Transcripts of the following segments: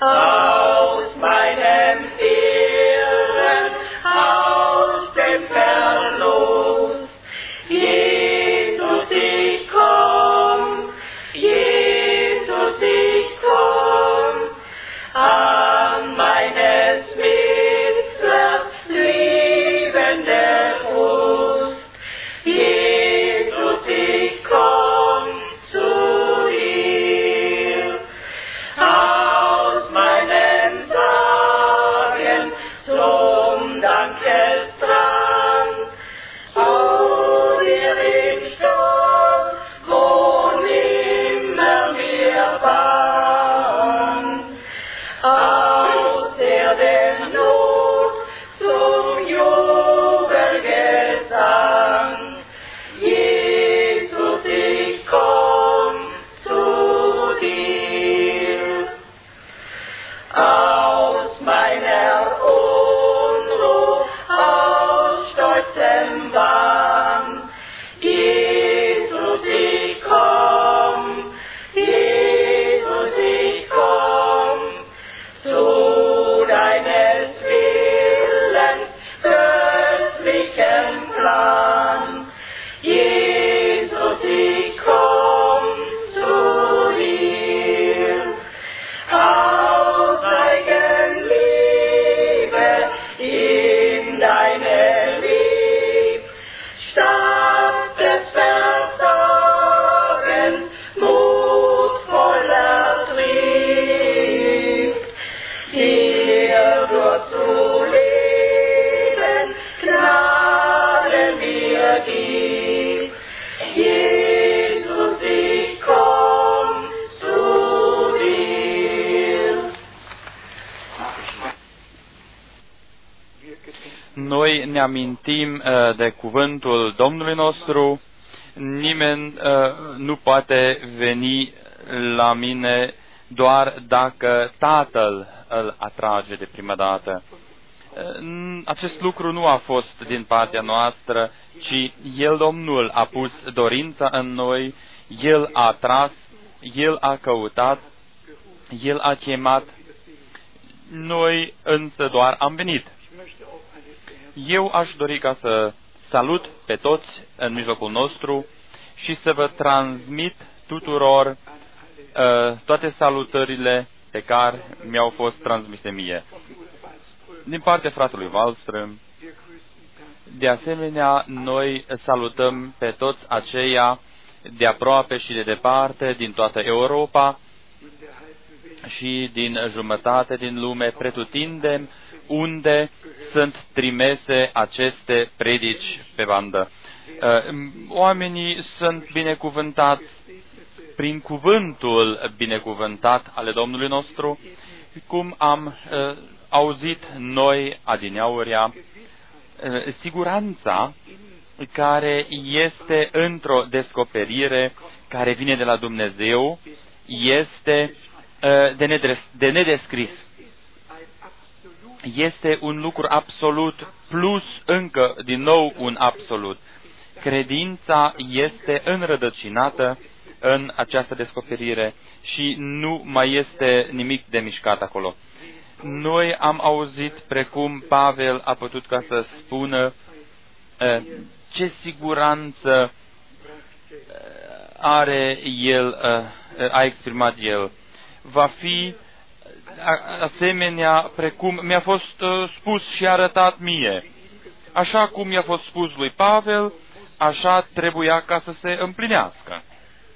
aus meinem Irren, aus dem Verlust. Jesus, ich komm, Jesus, ich komm, an meines Mittlers liebende Brust. Jesus, ich komm zu dir, aus meinem Sagen zum Dankesdrang, zu dir im Sturm, wo nimmer mir bang, aus der Not zum Jubelgesang. Jesus, ich komm zu dir, aus meiner Unruhe, aus stolzem Wahn. Jesus, ich komm, Jesus, ich komm, zu deines Willens göttlichem Plan. Jesus, ich komm zu dir, aus Eigenliebe in deine Lieb, statt des Versagens mutvoller Trieb, dir nur zu leben, Gnade mir gib. Jesus, ich komm zu dir. Noi ne amintim de cuvântul Domnului nostru. Nimeni nu poate veni la mine doar dacă Tatăl îl atrage de prima dată. Acest lucru nu a fost din partea noastră, ci El, Domnul, a pus dorința în noi, El a atras, El a căutat, El a chemat, noi însă doar am venit. Eu aș dori ca să salut pe toți în mijlocul nostru și să vă transmit tuturor toate salutările pe care mi-au fost transmise mie. Din partea fratelui Wallström, de asemenea, noi salutăm pe toți aceia de aproape și de departe, din toată Europa și din jumătate din lume, pretutindem unde sunt trimese aceste predici pe bandă. Oamenii sunt binecuvântați prin cuvântul binecuvântat ale Domnului nostru, cum am auzit noi adineaurea, siguranța care este într-o descoperire care vine de la Dumnezeu este de nedescris. Este un lucru absolut plus încă din nou un absolut. Credința este înrădăcinată în această descoperire și nu mai este nimic de mișcat acolo. Noi am auzit precum Pavel a putut ca să spună ce siguranță are el, a exprimat el. Va fi asemenea precum mi-a fost spus și arătat mie. Așa cum i-a fost spus lui Pavel, așa trebuia ca să se împlinească.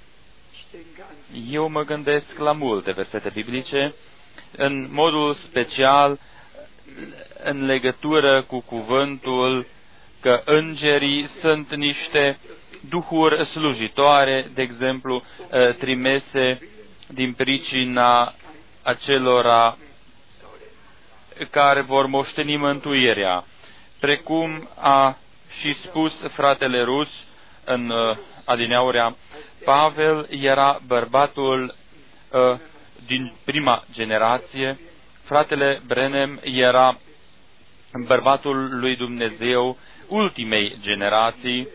Eu mă gândesc la multe versete biblice, în modul special în legătură cu cuvântul că îngerii sunt niște duhuri slujitoare, de exemplu, trimese din pricina acelora care vor moșteni mântuirea, precum a și spus fratele Rus în adineaurea, Pavel era bărbatul din prima generație, fratele Brenem era bărbatul lui Dumnezeu ultimei generații.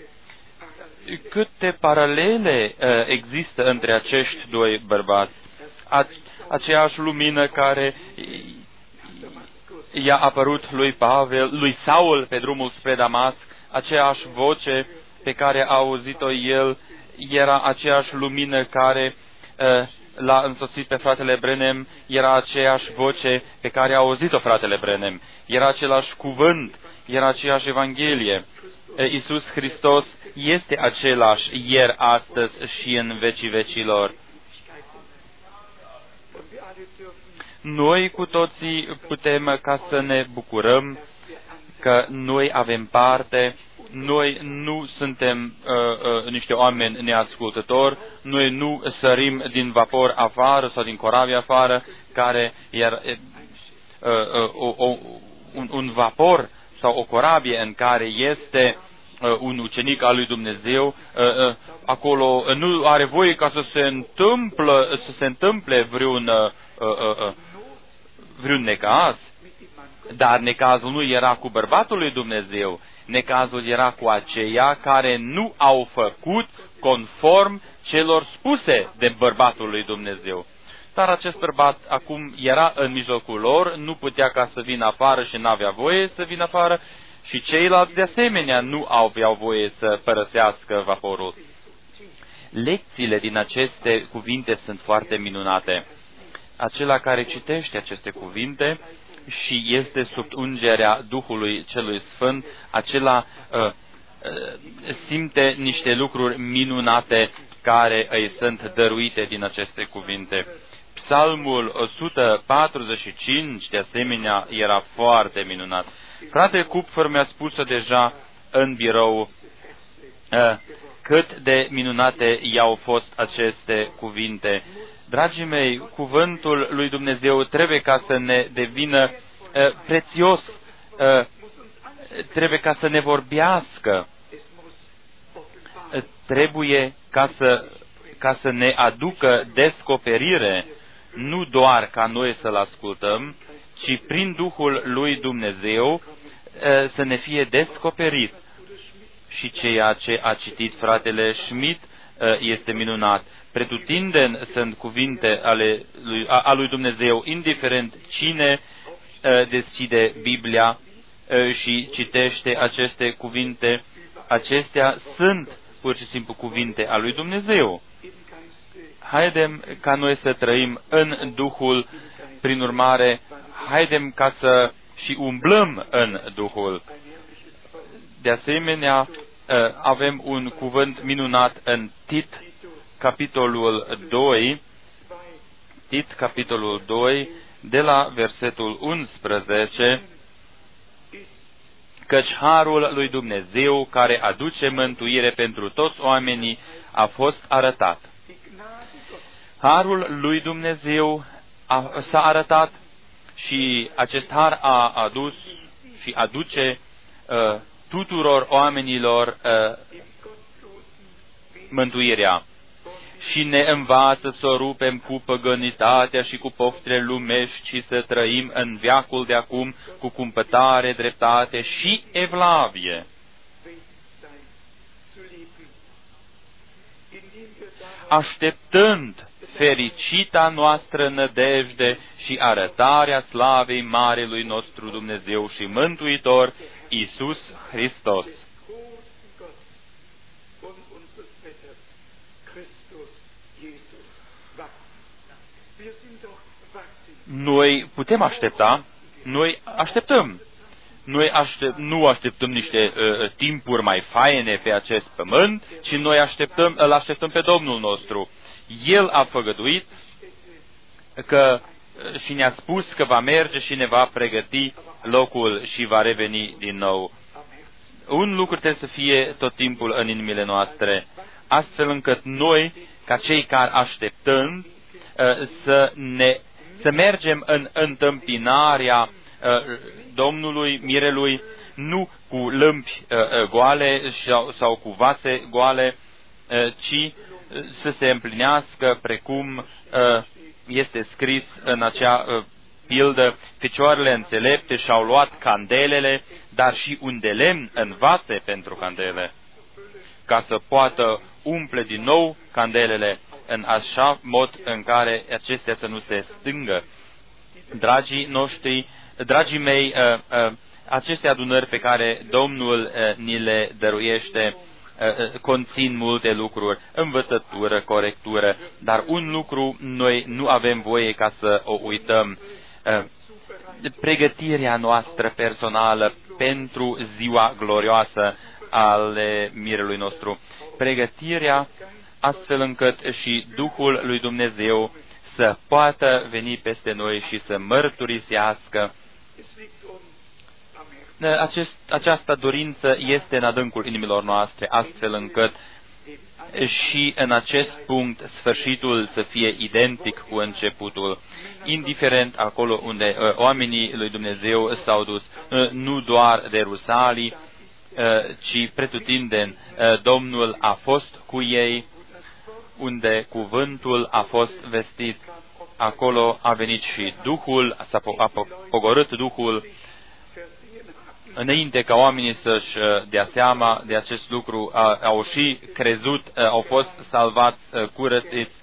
Câte paralele există între acești doi bărbați. aceeași lumină care i-a apărut lui Saul pe drumul spre Damasc, aceeași voce pe care a auzit-o el, era aceeași lumină care l-a însoțit pe fratele Branham, era aceeași voce pe care a auzit-o fratele Branham, era același cuvânt, era aceeași Evanghelie. Iisus Hristos este același ieri, astăzi și în vecii vecilor. Noi cu toții putem ca să ne bucurăm că noi avem parte, noi nu suntem niște oameni neascultători, noi nu sărim din vapor afară sau din corabie afară, care un vapor sau o corabie în care este un ucenic al lui Dumnezeu, acolo nu are voie ca să se întâmple vreun necaz, dar necazul nu era cu bărbatul lui Dumnezeu, necazul era cu aceia care nu au făcut conform celor spuse de bărbatul lui Dumnezeu. Dar acest bărbat acum era în mijlocul lor, nu putea ca să vină afară și n-avea voie să vină afară, și ceilalți de asemenea nu aveau voie să părăsească vaporul. Lecțiile din aceste cuvinte sunt foarte minunate. Acela care citește aceste cuvinte și este sub ungerea Duhului Celui Sfânt, acela simte niște lucruri minunate care îi sunt dăruite din aceste cuvinte. Psalmul 145, de asemenea, era foarte minunat. Frate Kupfer mi-a spus deja în birou cât de minunate i-au fost aceste cuvinte. Dragii mei, cuvântul lui Dumnezeu trebuie ca să ne devină prețios, trebuie ca să ne vorbească, trebuie ca să ne aducă descoperire, nu doar ca noi să-L ascultăm, ci prin Duhul lui Dumnezeu să ne fie descoperit. Și ceea ce a citit fratele Schmidt este minunat. Pretutindeni sunt cuvinte ale lui Dumnezeu, indiferent cine deschide Biblia și citește aceste cuvinte, acestea sunt pur și simplu cuvinte ale lui Dumnezeu. Haidem ca noi să trăim în Duhul, prin urmare, haidem ca să și umblăm în Duhul. De asemenea, avem un cuvânt minunat în Tit, capitolul 2, de la versetul 11, căci harul lui Dumnezeu, care aduce mântuire pentru toți oamenii, a fost arătat. Harul lui Dumnezeu s-a arătat și acest har a adus și aduce tuturor oamenilor mântuirea. Și ne învață să o rupem cu păgânitatea și cu poftele lumești și să trăim în veacul de acum cu cumpătare, dreptate și evlavie. Așteptând fericita noastră nădejde și arătarea slavei Marelui nostru Dumnezeu și Mântuitor, Iisus Hristos. Noi putem aștepta, noi așteptăm. Nu așteptăm niște timpuri mai faine pe acest pământ, ci noi îl așteptăm pe Domnul nostru. El a făgăduit și ne-a spus că va merge și ne va pregăti locul și va reveni din nou. Un lucru trebuie să fie tot timpul în inimile noastre, astfel încât noi, ca cei care așteptăm, să mergem în întâmpinarea Domnului, Mirelui, nu cu lămpi goale sau cu vase goale, ci să se împlinească precum este scris în acea pildă: fecioarele înțelepte și-au luat candelele, dar și un de lemn în vase pentru candele. ca să poată umple din nou candelele în așa mod în care acestea să nu se stingă. Dragii mei, aceste adunări pe care Domnul ni le dăruiește conțin multe lucruri, învățătură, corectură, dar un lucru noi nu avem voie ca să o uităm: pregătirea noastră personală pentru ziua glorioasă ale mirelui nostru. Pregătirea astfel încât și Duhul lui Dumnezeu să poată veni peste noi și să mărturisească. Această dorință este în adâncul inimilor noastre, astfel încât și în acest punct sfârșitul să fie identic cu începutul, indiferent acolo unde oamenii lui Dumnezeu s-au dus, nu doar de Rusalii, ci pretutindeni Domnul a fost cu ei, unde cuvântul a fost vestit, acolo a venit și Duhul, a pogorât Duhul. Înainte ca oamenii să-și dea seama de acest lucru, au și crezut, au fost salvați, curățiți,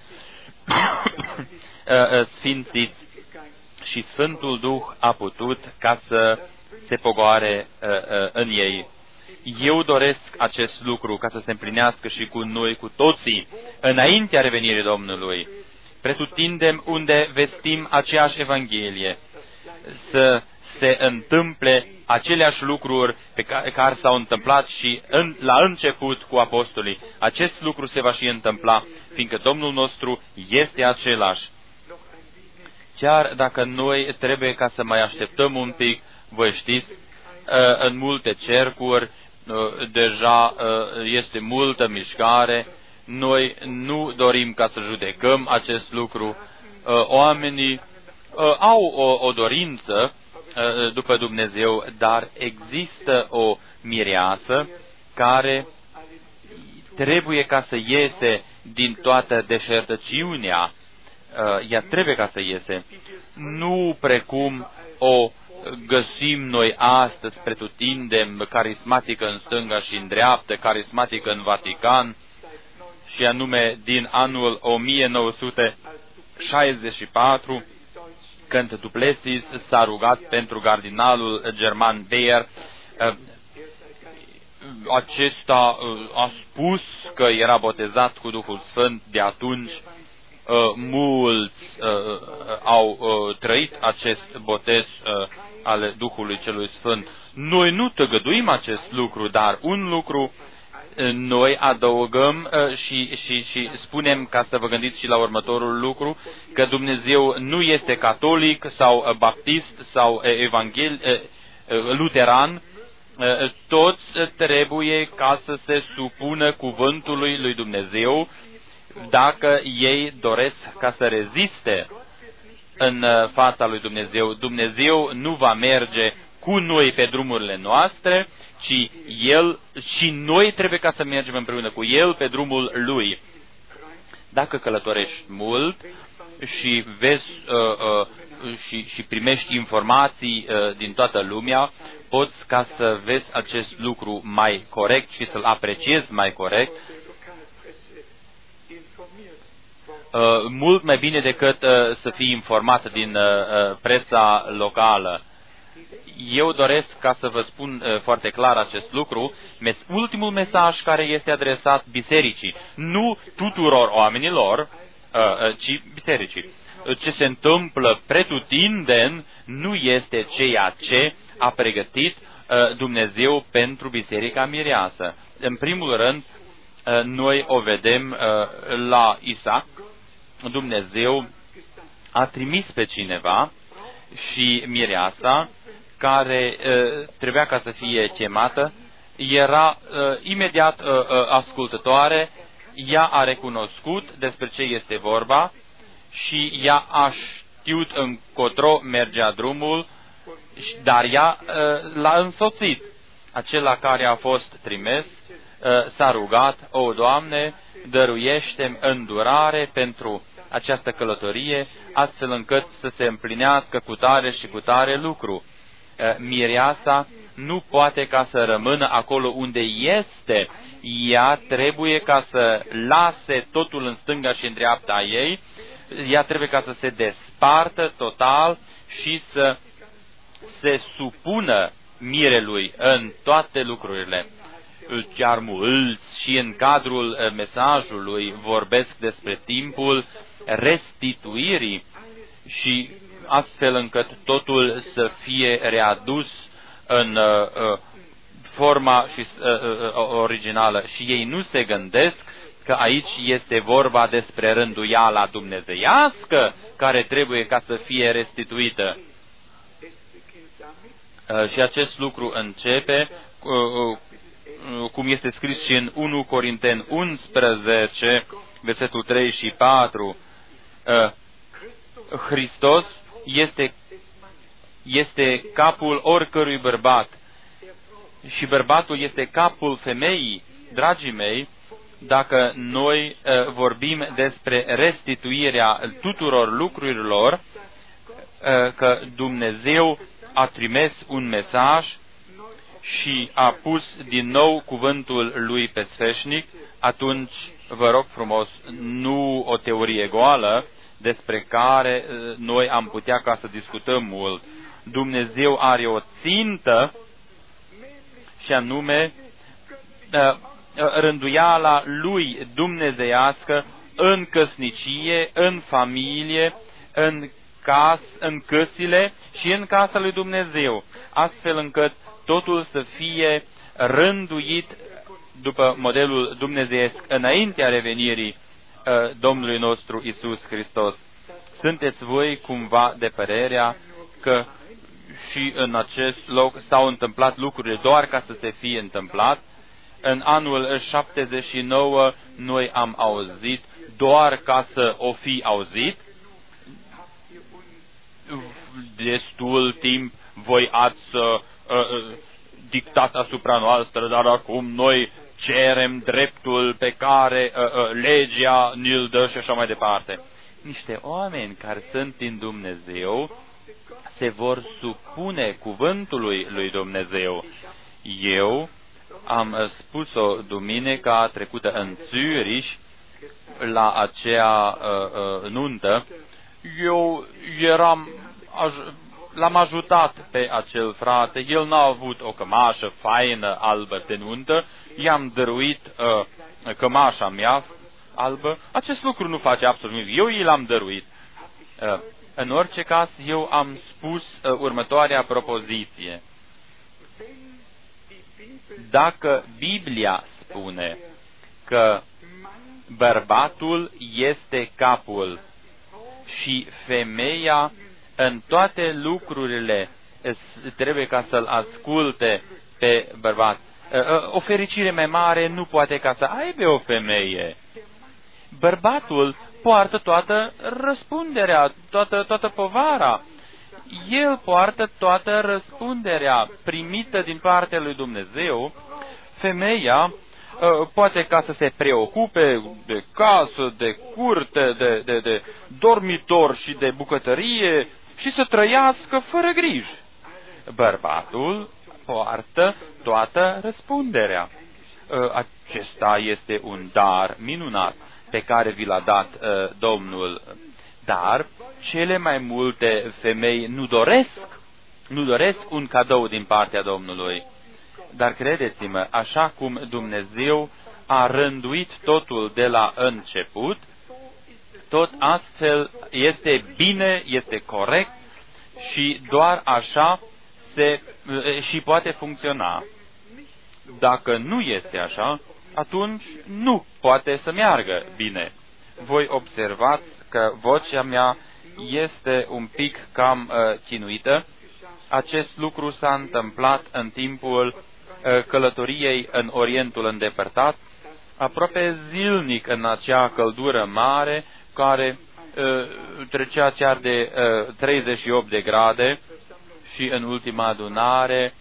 sfințiți, și Sfântul Duh a putut ca să se pogoare în ei. Eu doresc acest lucru ca să se împlinească și cu noi, cu toții, înaintea revenirii Domnului. Pretutindem unde vestim aceeași Evanghelie, să se întâmple aceleași lucruri pe care s-au întâmplat și la început cu apostolii. Acest lucru se va și întâmpla, fiindcă Domnul nostru este același. Chiar dacă noi trebuie ca să mai așteptăm un pic, voi știți, în multe cercuri deja este multă mișcare. Noi nu dorim ca să judecăm acest lucru. Oamenii au o dorință după Dumnezeu, dar există o mireasă care trebuie ca să iese din toată deșertăciunea. Ea trebuie ca să iese. Nu precum o găsim noi astăzi, pretutindem, carismatică în stânga și în dreaptă, carismatică în Vatican, și anume din anul 1964, când Duplessis s-a rugat pentru cardinalul german Beer. Acesta a spus că era botezat cu Duhul Sfânt. De atunci mulți au trăit acest botez al Duhului Celui Sfânt. Noi nu tăgăduim acest lucru, dar un lucru noi adăugăm și spunem, ca să vă gândiți și la următorul lucru, că Dumnezeu nu este catolic sau baptist sau luteran. Toți trebuie ca să se supună cuvântului lui Dumnezeu dacă ei doresc ca să reziste în fața lui Dumnezeu. Dumnezeu nu va merge cu noi pe drumurile noastre, ci El și noi trebuie ca să mergem împreună cu El pe drumul Lui. Dacă călătorești mult și vezi și primești informații din toată lumea, poți ca să vezi acest lucru mai corect și să-l apreciezi mai corect, mult mai bine decât să fii informat din presa locală. Eu doresc ca să vă spun foarte clar acest lucru, ultimul mesaj care este adresat bisericii, nu tuturor oamenilor, ci bisericii. Ce se întâmplă pretutindeni nu este ceea ce a pregătit Dumnezeu pentru biserica mireasă. În primul rând, noi o vedem la Isaac. Dumnezeu a trimis pe cineva și mireasa, care trebuia ca să fie chemată, era imediat ascultătoare. Ea a recunoscut despre ce este vorba și ea a știut încotro mergea drumul, dar ea l-a însoțit. Acela care a fost trimis s-a rugat: o, Doamne, dăruiește-mi îndurare pentru această călătorie, astfel încât să se împlinească cu tare și cu tare lucru. Mireasa nu poate ca să rămână acolo unde este. Ea trebuie ca să lase totul în stânga și în dreapta ei, ea trebuie ca să se despartă total și să se supună mirelui în toate lucrurile. Chiar mulți și în cadrul mesajului vorbesc despre timpul restituirii și astfel încât totul să fie readus în forma și originală. Și ei nu se gândesc că aici este vorba despre rânduiala dumnezeiască care trebuie ca să fie restituită. Și acest lucru începe, cum este scris și în 1 Corinteni 11, versetul 3 și 4, Hristos este capul oricărui bărbat și bărbatul este capul femeii. Dragii mei, dacă noi vorbim despre restituirea tuturor lucrurilor, că Dumnezeu a trimis un mesaj și a pus din nou cuvântul Lui pe sfeșnic, atunci vă rog frumos, nu o teorie goală despre care noi am putea ca să discutăm mult. Dumnezeu are o țintă și anume rânduiala Lui dumnezeiască în căsnicie, în familie, în căsile și în casa lui Dumnezeu, astfel încât totul să fie rânduit după modelul dumnezeiesc înaintea revenirii Domnului nostru Iisus Hristos. Sunteți voi cumva de părerea că și în acest loc s-au întâmplat lucrurile doar ca să se fie întâmplat? În anul 79 noi am auzit doar ca să o fi auzit. Destul timp voi ați dictat asupra noastră, dar acum noi cerem dreptul pe care legea ni-l dă și așa mai departe. Niște oameni care sunt din Dumnezeu se vor supune cuvântului lui Dumnezeu. Eu am spus-o duminica trecută în Zürich la acea nuntă. Eu l-am ajutat pe acel frate, el n-a avut o cămașă faină albă de nuntă, i-am dăruit cămașa mea albă. Acest lucru nu face absolut nimic, eu i l-am dăruit. În orice caz, eu am spus următoarea propoziție. Dacă Biblia spune că bărbatul este capul și femeia în toate lucrurile trebuie ca să-l asculte pe bărbat, o fericire mai mare nu poate ca să aibă o femeie. Bărbatul poartă toată răspunderea, toată povara. El poartă toată răspunderea primită din partea lui Dumnezeu. Femeia poate ca să se preocupe de casă, de curte, de dormitor și de bucătărie și să trăiască fără griji. Bărbatul poartă toată răspunderea. Acesta este un dar minunat pe care vi l-a dat Domnul. Dar cele mai multe femei nu doresc un cadou din partea Domnului. Dar credeți-mă, așa cum Dumnezeu a rânduit totul de la început, tot astfel este bine, este corect și doar așa și poate funcționa. Dacă nu este așa, atunci nu poate să meargă bine. Voi observați că vocea mea este un pic cam chinuită. Acest lucru s-a întâmplat în timpul călătoriei în Orientul îndepărtat, aproape zilnic în acea căldură mare care trecea chiar de 38 de grade și în ultima adunare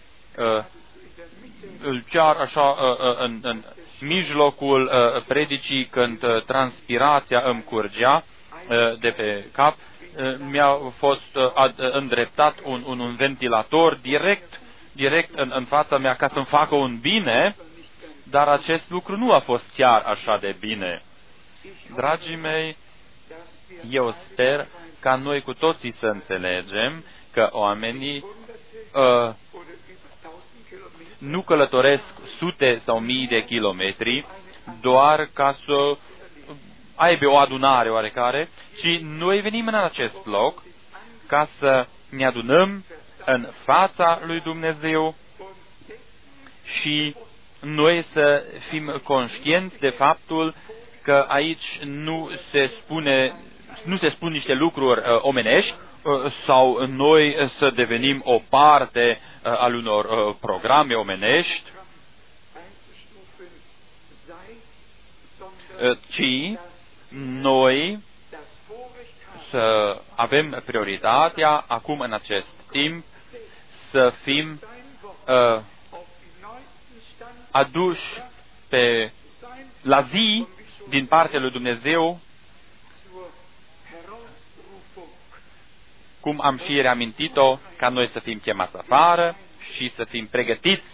chiar așa în mijlocul predicii, când transpirația îmi curgea de pe cap, mi-a fost îndreptat un ventilator direct direct în fața mea ca să-mi facă un bine, dar acest lucru nu a fost chiar așa de bine. Dragii mei, eu sper ca noi cu toții să înțelegem că oamenii nu călătoresc sute sau mii de kilometri doar ca să aibă o adunare oarecare, ci noi venim în acest loc ca să ne adunăm în fața lui Dumnezeu și noi să fim conștienți de faptul că aici nu se spun niște lucruri omenești sau noi să devenim o parte al unor programe omenești, ci noi să avem prioritatea acum în acest timp să fim aduși la zi din partea lui Dumnezeu, cum am și reamintit-o, ca noi să fim chemați afară și să fim pregătiți.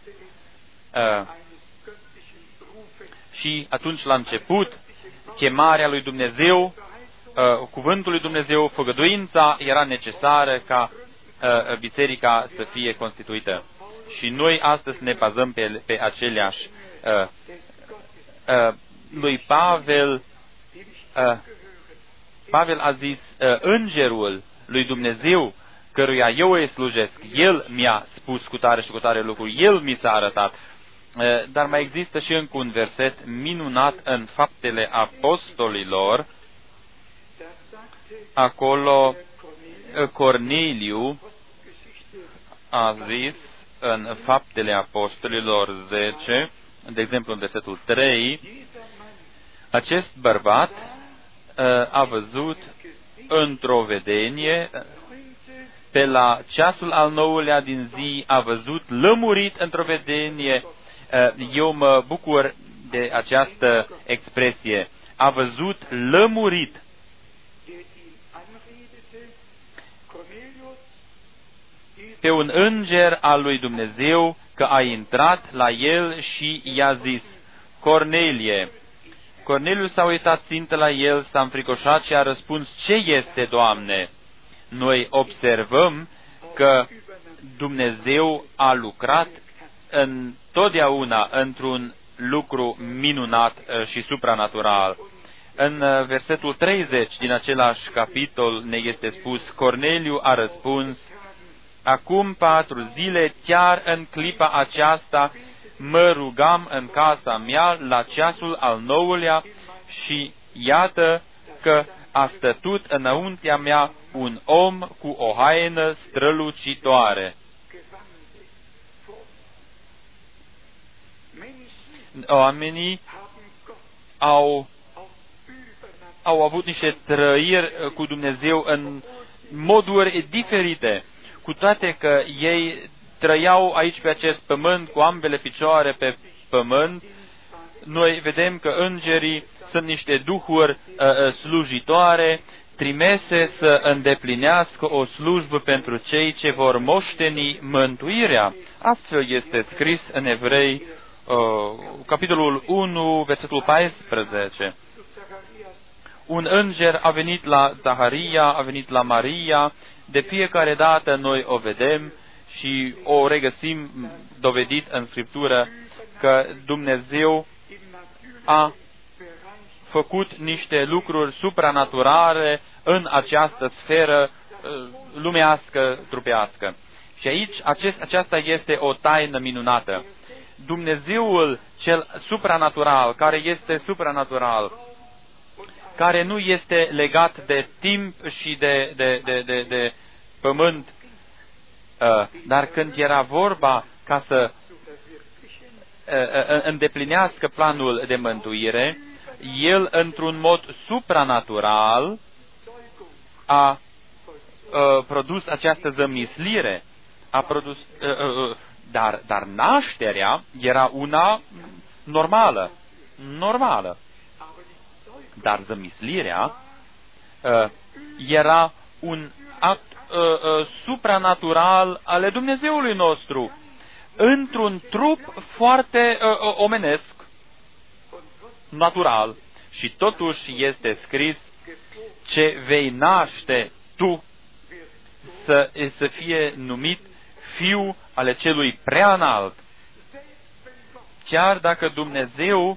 Și atunci, la început, chemarea lui Dumnezeu, cuvântul lui Dumnezeu, făgăduința era necesară ca biserica să fie constituită. Și noi astăzi ne bazăm pe aceleași. Lui Pavel a zis, îngerul lui Dumnezeu, căruia eu îi slujesc, el mi-a spus cu tare și cu tare lucruri, el mi s-a arătat. Dar mai există și încă un verset minunat în Faptele Apostolilor. Acolo Corneliu a zis în Faptele Apostolilor 10, de exemplu în versetul 3, acest bărbat a văzut într-o vedenie, pe la ceasul al 9-lea din zi, a văzut lămurit într-o vedenie. Eu mă bucur de această expresie. A văzut lămurit. Pe un înger al lui Dumnezeu că a intrat la el și i-a zis, Cornelie. Corneliu s-a uitat țintă la el, s-a înfricoșat și a răspuns, ce este, Doamne? Noi observăm că Dumnezeu a lucrat întotdeauna într-un lucru minunat și supranatural. În versetul 30 din același capitol ne este spus, Corneliu a răspuns, acum 4 zile, chiar în clipa aceasta, mă rugam în casa mea la ceasul al 9-lea și iată că a stătut înăuntea mea un om cu o haină strălucitoare. Oamenii au avut niște trăiri cu Dumnezeu în moduri diferite, cu toate că ei trăiau aici pe acest pământ cu ambele picioare pe pământ. Noi vedem că îngerii sunt niște duhuri slujitoare, trimese să îndeplinească o slujbă pentru cei ce vor moșteni mântuirea. Astfel este scris în Evrei, capitolul 1, versetul 14. Un înger a venit la Zaharia, a venit la Maria, de fiecare dată noi o vedem și o regăsim dovedit în Scriptură că Dumnezeu a făcut niște lucruri supranaturale în această sferă lumească, trupească. Și aici aceasta este o taină minunată. Dumnezeul cel supranatural, care este supranatural, care nu este legat de timp și de pământ, dar când era vorba ca să îndeplinească planul de mântuire, El, într-un mod supranatural, a produs această zămislire, dar nașterea era una normală. Dar zămislirea era un act supranatural ale Dumnezeului nostru, într-un trup foarte omenesc, natural. Și totuși este scris: ce vei naște tu să fie numit fiu ale celui preanalt. Chiar dacă Dumnezeu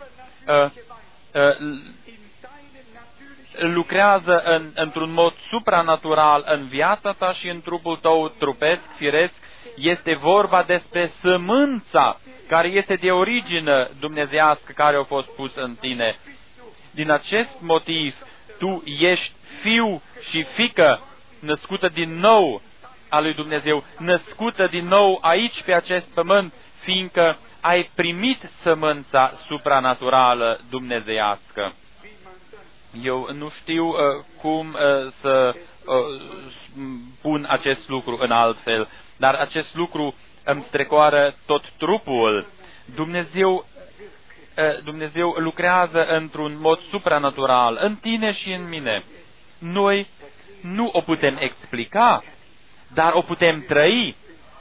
lucrează într-un mod supranatural în viața ta și în trupul tău trupesc, firesc, este vorba despre sămânța care este de origine dumnezeiască, care a fost pusă în tine. Din acest motiv, tu ești fiu și fiică născută din nou a lui Dumnezeu, născută din nou aici pe acest pământ, fiindcă ai primit sămânța supranaturală dumnezeiască. Eu nu știu cum să pun acest lucru în altfel, dar acest lucru îmi strecoară tot trupul. Dumnezeu lucrează într-un mod supranatural în tine și în mine. Noi nu o putem explica, dar o putem trăi.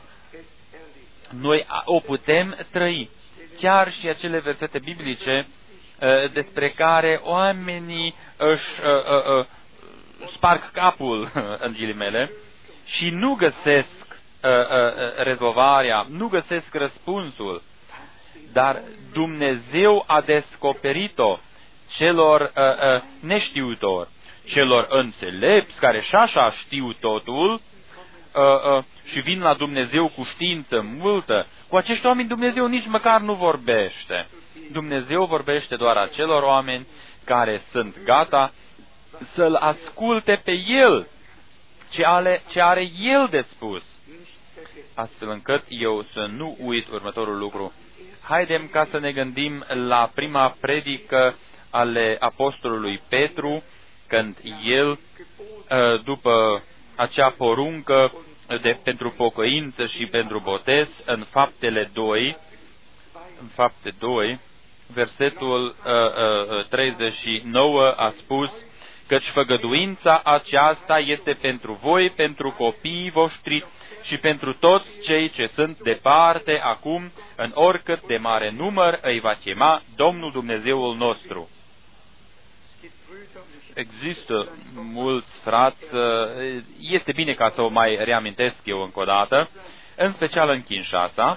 Noi o putem trăi. Chiar și acele versete biblice despre care oamenii își sparg capul, în ghilimele, și nu găsesc rezolvarea, nu găsesc răspunsul, dar Dumnezeu a descoperit-o celor neștiutori, celor înțelepți, care și așa știu totul și vin la Dumnezeu cu știință multă. Cu acești oameni Dumnezeu nici măcar nu vorbește. Dumnezeu vorbește doar acelor oameni care sunt gata să-L asculte pe El, ce are El de spus. Astfel încât eu să nu uit următorul lucru. Haidem ca să ne gândim la prima predică ale apostolului Petru, când el, după acea poruncă pentru pocăință și pentru botez, în Fapte 2, versetul 39 a spus: căci făgăduința aceasta este pentru voi, pentru copiii voștri și pentru toți cei ce sunt departe acum, în oricât de mare număr îi va chema Domnul Dumnezeul nostru. Există mulți frați, este bine ca să o mai reamintesc eu încă o dată, în special în Kinshasa.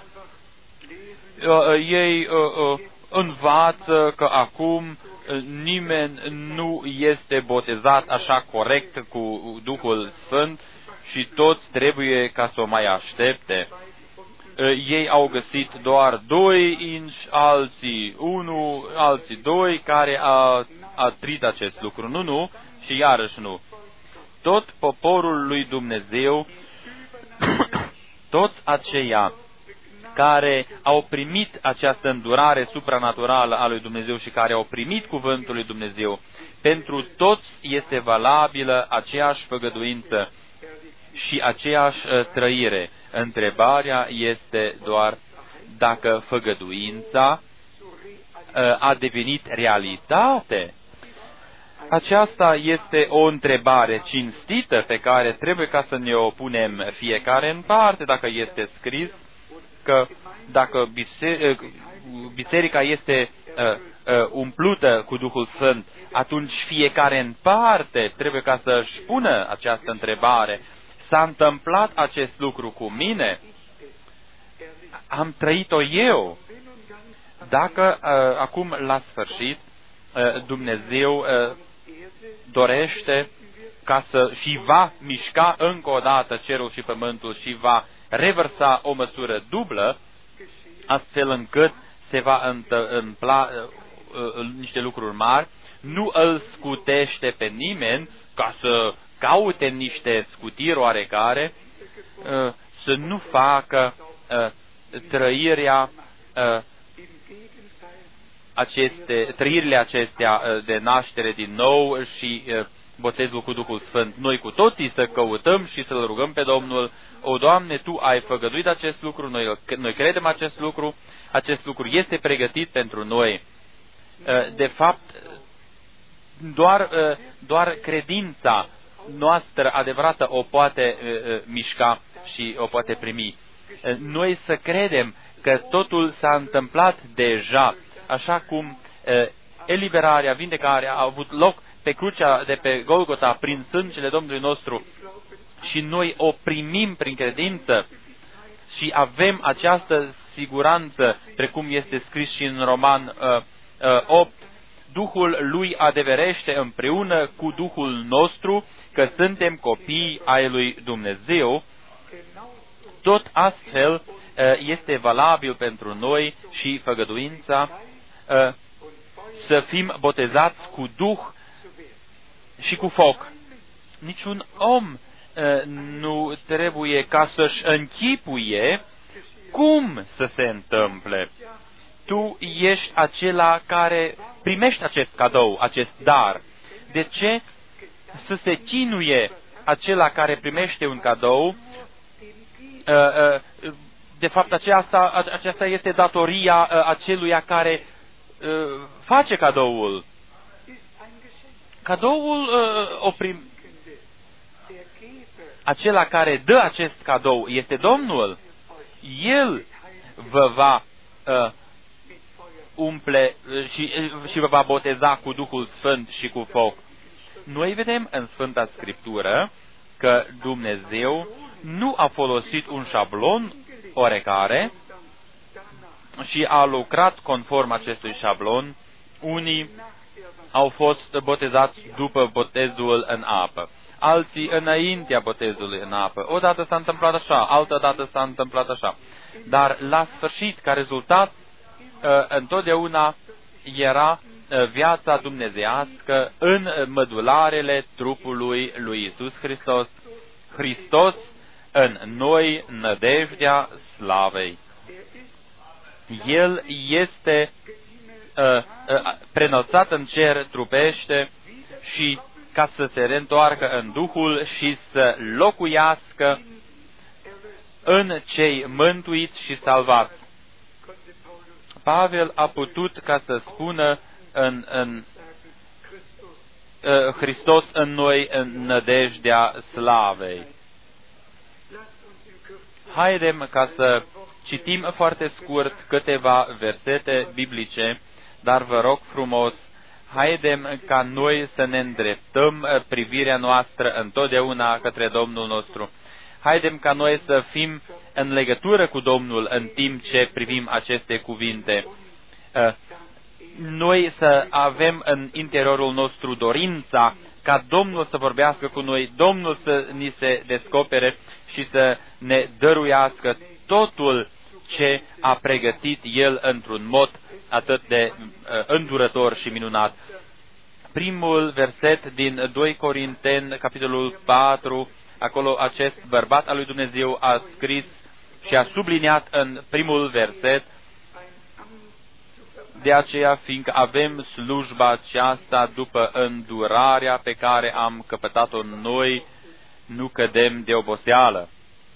Ei învață că acum nimeni nu este botezat așa corect cu Duhul Sfânt și toți trebuie ca să o mai aștepte. Ei au găsit doar 2 inși, alții 1, alții 2, care a trăit acest lucru. Nu, și iarăși nu. Tot poporul lui Dumnezeu, toți aceia care au primit această îndurare supranaturală a lui Dumnezeu și care au primit cuvântul lui Dumnezeu, pentru toți este valabilă aceeași făgăduință și aceeași trăire. Întrebarea este doar dacă făgăduința a devenit realitate. Aceasta este o întrebare cinstită pe care trebuie ca să ne o punem fiecare în parte, dacă este scris că dacă biserica este umplută cu Duhul Sfânt, atunci fiecare în parte trebuie ca să își pună această întrebare. S-a întâmplat acest lucru cu mine? Am trăit-o eu? Dacă acum, la sfârșit, Dumnezeu dorește ca să și va mișca încă o dată cerul și pământul și va revărsa o măsură dublă, astfel încât se va întâmpla niște lucruri mari, nu îl scutește pe nimeni ca să caute niște scutiri oarecare, să nu facă trăirile acestea de naștere din nou și botezul cu Duhul Sfânt. Noi cu toții să căutăm și să-L rugăm pe Domnul: o, Doamne, Tu ai făgăduit acest lucru, noi credem acest lucru este pregătit pentru noi. De fapt, doar credința noastră adevărată o poate mișca, și o poate primi. Noi să credem că totul s-a întâmplat deja, așa cum eliberarea, vindecarea a avut loc pe crucea de pe Golgota prin sângele Domnului nostru și noi o primim prin credință și avem această siguranță, precum este scris și în Roman 8, Duhul lui adeverește împreună cu Duhul nostru că suntem copii ai lui Dumnezeu. Tot astfel este valabil pentru noi și făgăduința să fim botezați cu Duh și cu foc. Niciun om nu trebuie ca să-și închipuie cum să se întâmple. Tu ești acela care primești acest cadou, acest dar. De ce să se chinuie acela care primește un cadou? De fapt, aceasta este datoria aceluia care face cadoul. Cadoul acela care dă acest cadou este Domnul. El vă va umple și vă va boteza cu Duhul Sfânt și cu foc. Noi vedem în Sfânta Scriptură că Dumnezeu nu a folosit un șablon oarecare și a lucrat conform acestui șablon. Unii au fost botezați după botezul în apă, alții înaintea botezului în apă. Odată s-a întâmplat așa, altă dată s-a întâmplat așa. Dar la sfârșit, ca rezultat, întotdeauna era viața dumnezeiască în mădularele trupului lui Iisus Hristos. Hristos în noi, nădejdea slavei. El este preînălțat în cer trupește și ca să se reîntoarcă în Duhul și să locuiască în cei mântuiți și salvați. Pavel a putut ca să spună în Hristos în noi, în nădejdea slavei. Haidem ca să citim foarte scurt câteva versete biblice, dar vă rog frumos, haidem ca noi să ne îndreptăm privirea noastră întotdeauna către Domnul nostru. Haidem ca noi să fim în legătură cu Domnul în timp ce privim aceste cuvinte. Noi să avem în interiorul nostru dorința ca Domnul să vorbească cu noi, Domnul să ni se descopere și să ne dăruiască totul ce a pregătit El într-un mod atât de îndurător și minunat. Primul verset din 2 Corinteni, capitolul 4, acolo acest bărbat al lui Dumnezeu a scris și a subliniat în primul verset: de aceea, fiindcă avem slujba aceasta după îndurarea pe care am căpătat-o noi, nu cădem de oboseală.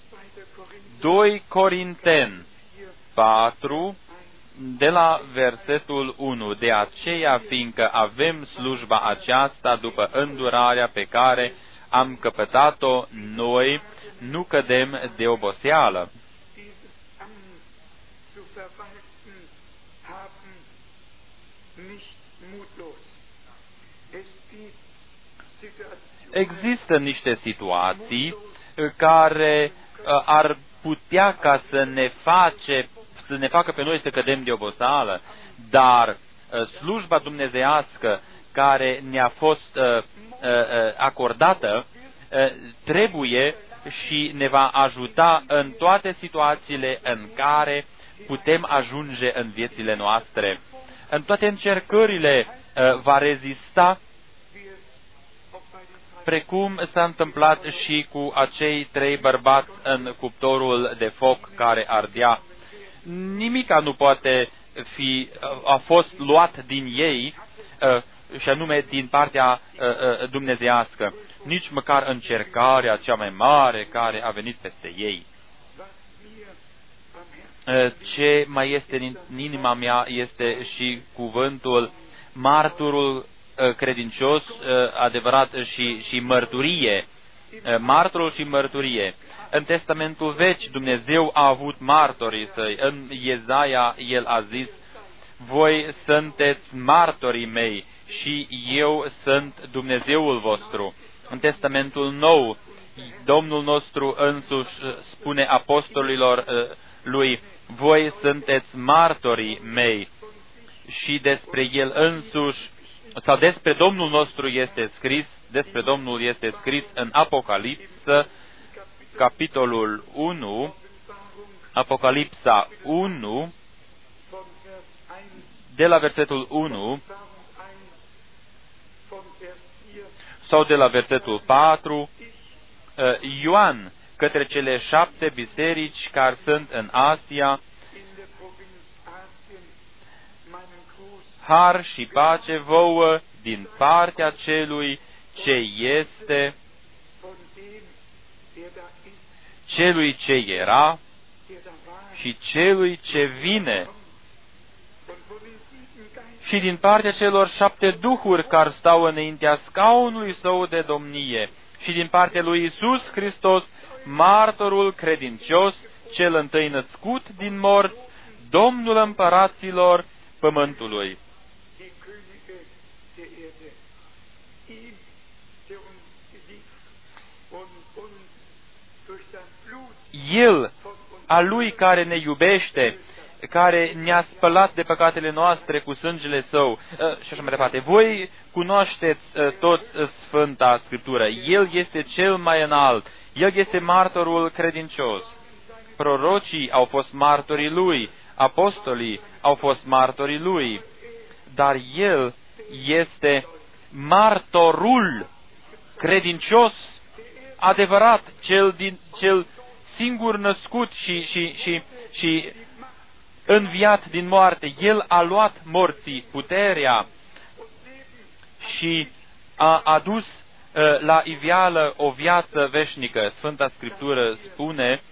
2 Corinteni 4, de la versetul 1. De aceea, fiindcă avem slujba aceasta după îndurarea pe care am căpătat-o noi, nu cădem de oboseală. Există niște situații care ar putea ca să ne facă pe noi să cădem de oboseală, dar slujba dumnezeiască care ne-a fost acordată trebuie și ne va ajuta în toate situațiile în care putem ajunge în viețile noastre. În toate încercările va rezista, precum s-a întâmplat și cu acei 3 bărbați în cuptorul de foc care ardea. Nimica nu poate a fost luat din ei, și anume din partea dumnezeiască, nici măcar încercarea cea mai mare care a venit peste ei. Ce mai este în inima mea este și cuvântul marturul credincios, adevărat, și mărturie. Marturul și mărturie. În Testamentul Vechi Dumnezeu a avut martorii săi. În Iezaia El a zis: voi sunteți martorii mei și eu sunt Dumnezeul vostru. În Testamentul Nou Domnul nostru însuși spune apostolilor lui: voi sunteți martorii mei. Și despre El însuși, sau despre Domnul nostru este scris în Apocalipsă, capitolul 1, Apocalipsa 1, de la versetul 1 sau de la versetul 4, Ioan, către cele 7 biserici care sunt în Asia, har și pace vouă din partea celui ce este, celui ce era și celui ce vine, și din partea celor 7 duhuri care stau înaintea scaunului său de domnie, și din partea lui Iisus Hristos, martorul credincios, cel întâi născut din morți, Domnul împăraților pământului. El, a Lui care ne iubește, care ne-a spălat de păcatele noastre cu sângele Său, și așa mai departe. Voi cunoașteți toți Sfânta Scriptură. El este cel mai înalt. El este martorul credincios. Prorocii au fost martorii Lui, apostolii au fost martorii Lui, dar El este martorul credincios, adevărat, cel singur născut și înviat din moarte. El a luat morții puterea și a adus la iveală o viață veșnică. Sfânta Scriptură spune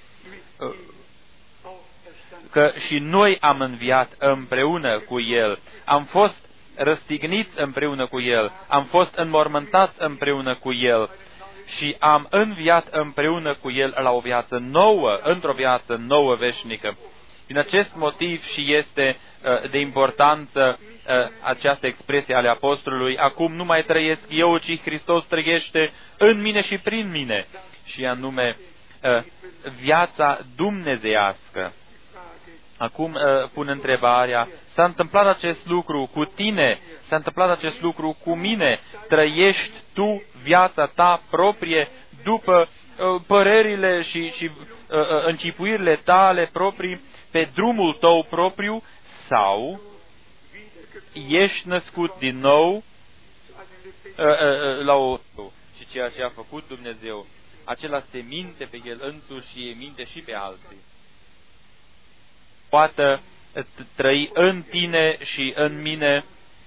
că și noi am înviat împreună cu El, am fost răstigniți împreună cu El, am fost înmormântați împreună cu El și am înviat împreună cu El la o viață nouă, într-o viață nouă veșnică. Din acest motiv și este de importanță această expresie ale apostolului: acum nu mai trăiesc eu, ci Hristos trăiește în mine și prin mine, și anume viața dumnezeiască. Acum pun întrebarea: s-a întâmplat acest lucru cu tine? S-a întâmplat acest lucru cu mine? Trăiești tu viața ta proprie după părerile și încipuirile tale proprii, pe drumul tău propriu, sau ești născut din nou și ceea ce a făcut Dumnezeu, acela se minte pe El însuși și minte și pe alții. Poate trăi în tine și în mine.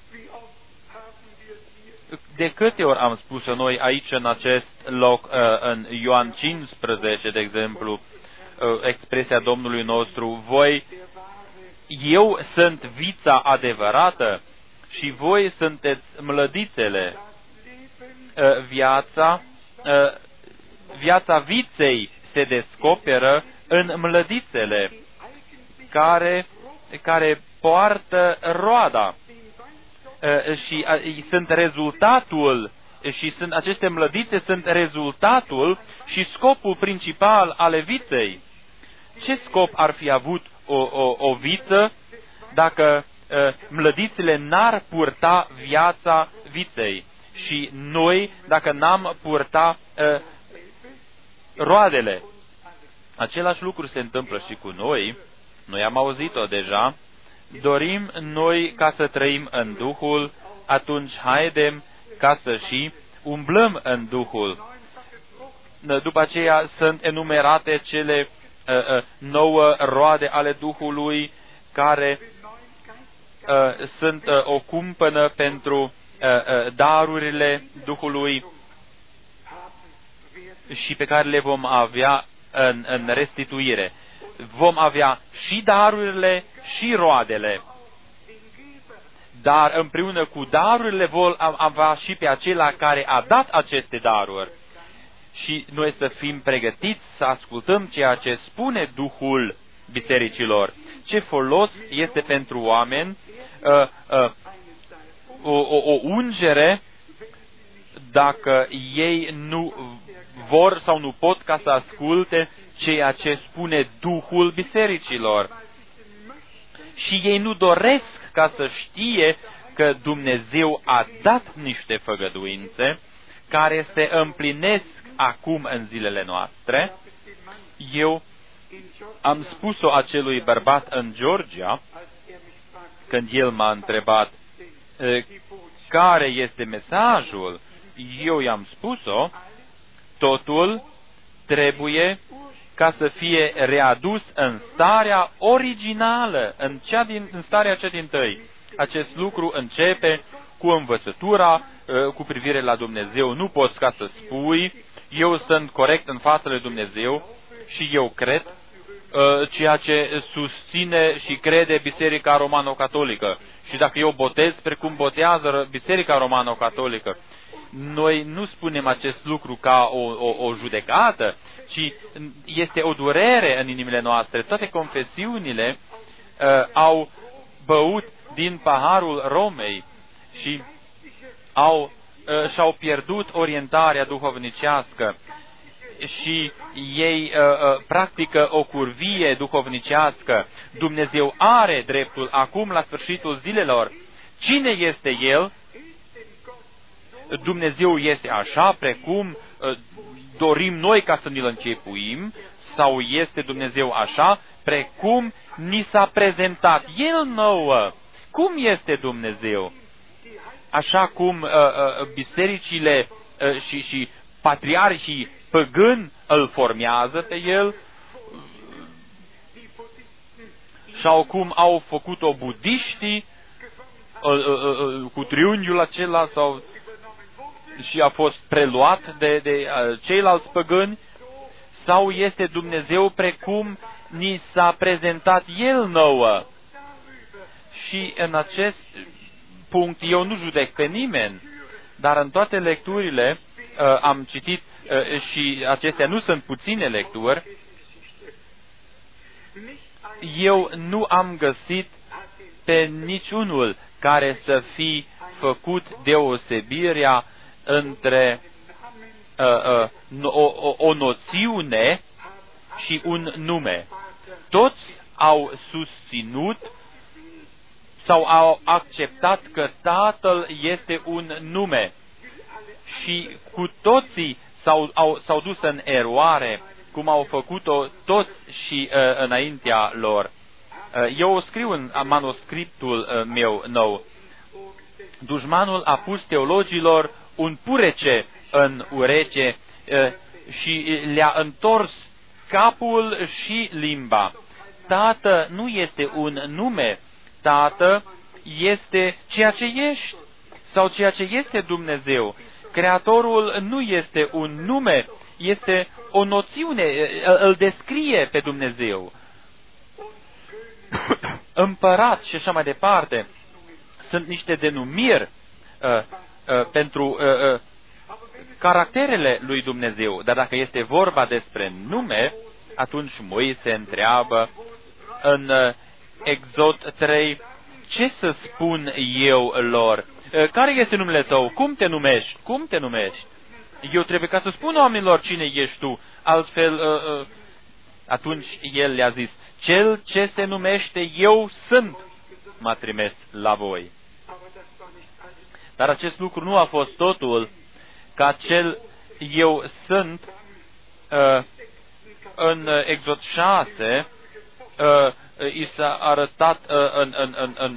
De câte ori am spus-o noi aici în acest loc, în Ioan 15, de exemplu, expresia Domnului nostru: eu sunt vița adevărată și voi sunteți mlădițele. Viața viței se descoperă în mlădițele care poartă roada și sunt rezultatul, și aceste mlădițe sunt rezultatul și scopul principal ale viței. Ce scop ar fi avut o viță dacă mlădițele n-ar purta viața viței și noi dacă n-am purta roadele? Același lucru se întâmplă și cu noi. Noi am auzit-o deja. Dorim noi ca să trăim în Duhul, atunci haidem ca să și umblăm în Duhul. După aceea sunt enumerate cele 9 roade ale Duhului, care sunt o cumpănă pentru darurile Duhului și pe care le vom avea în restituire. Vom avea și darurile și roadele. Dar împreună cu darurile vom avea și pe acela care a dat aceste daruri. și noi să fim pregătiți să ascultăm ceea ce spune Duhul bisericilor. Ce folos este pentru oameni o ungere dacă ei nu vor sau nu pot ca să asculte ceea ce spune Duhul bisericilor. Și ei nu doresc ca să știe că Dumnezeu a dat niște făgăduințe care se împlinesc acum în zilele noastre. Eu am spus-o acelui bărbat în Georgia, când el m-a întrebat care este mesajul, eu i-am spus-o, totul trebuie ca să fie readus în starea originală, în starea cea dintâi. Acest lucru începe cu învățătura cu privire la Dumnezeu. Nu poți ca să spui, eu sunt corect în fața lui Dumnezeu și eu cred ceea ce susține și crede Biserica Romano-Catolică. Și dacă eu botez precum botează Biserica Romano-Catolică, noi nu spunem acest lucru ca o judecată, ci este o durere în inimile noastre. Toate confesiunile au băut din paharul Romei și și-au pierdut orientarea duhovnicească și ei practică o curvie duhovnicească. Dumnezeu are dreptul acum la sfârșitul zilelor. Cine este El? Dumnezeu este așa precum dorim noi ca să ne-L închipuim, sau este Dumnezeu așa precum ni s-a prezentat El nouă? Cum este Dumnezeu? Așa cum bisericile și patriarhii păgâni îl formează pe El, sau cum au făcut-o budiștii cu triunghiul acela și a fost preluat de ceilalți păgâni, sau este Dumnezeu precum ni s-a prezentat El nouă? Și în acest punct eu nu judec pe nimeni, dar în toate lecturile am citit și acestea nu sunt puține lecturi, eu nu am găsit pe niciunul care să fi făcut deosebirea între o noțiune și un nume. Toți au susținut sau au acceptat că Tatăl este un nume și cu toții s-au dus în eroare, cum au făcut-o toți și înaintea lor. Eu o scriu în manuscriptul meu nou. Dușmanul a pus teologilor un purece în ureche și le-a întors capul și limba. Tată nu este un nume, Tată este ceea ce ești sau ceea ce este Dumnezeu. Creatorul nu este un nume, este o noțiune, îl descrie pe Dumnezeu. Împărat și așa mai departe sunt niște denumiri pentru caracterele lui Dumnezeu. Dar dacă este vorba despre nume, atunci Moise întreabă în Exod 3, ce să spun eu lor? Care este numele tău? Cum te numești? Cum te numești? Eu trebuie ca să spun oamenilor cine ești tu. Altfel, atunci el le-a zis, cel ce se numește eu sunt, m-a trimis la voi. Dar acest lucru nu a fost totul, ca cel eu sunt în Exod 6 i s-a arătat în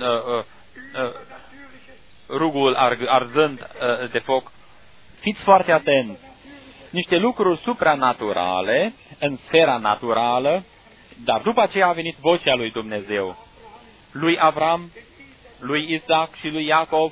rugul arzând de foc. Fiți foarte atenți! Niște lucruri supranaturale, în sfera naturală, dar după aceea a venit vocea lui Dumnezeu. Lui Avram, lui Isaac și lui Iacov,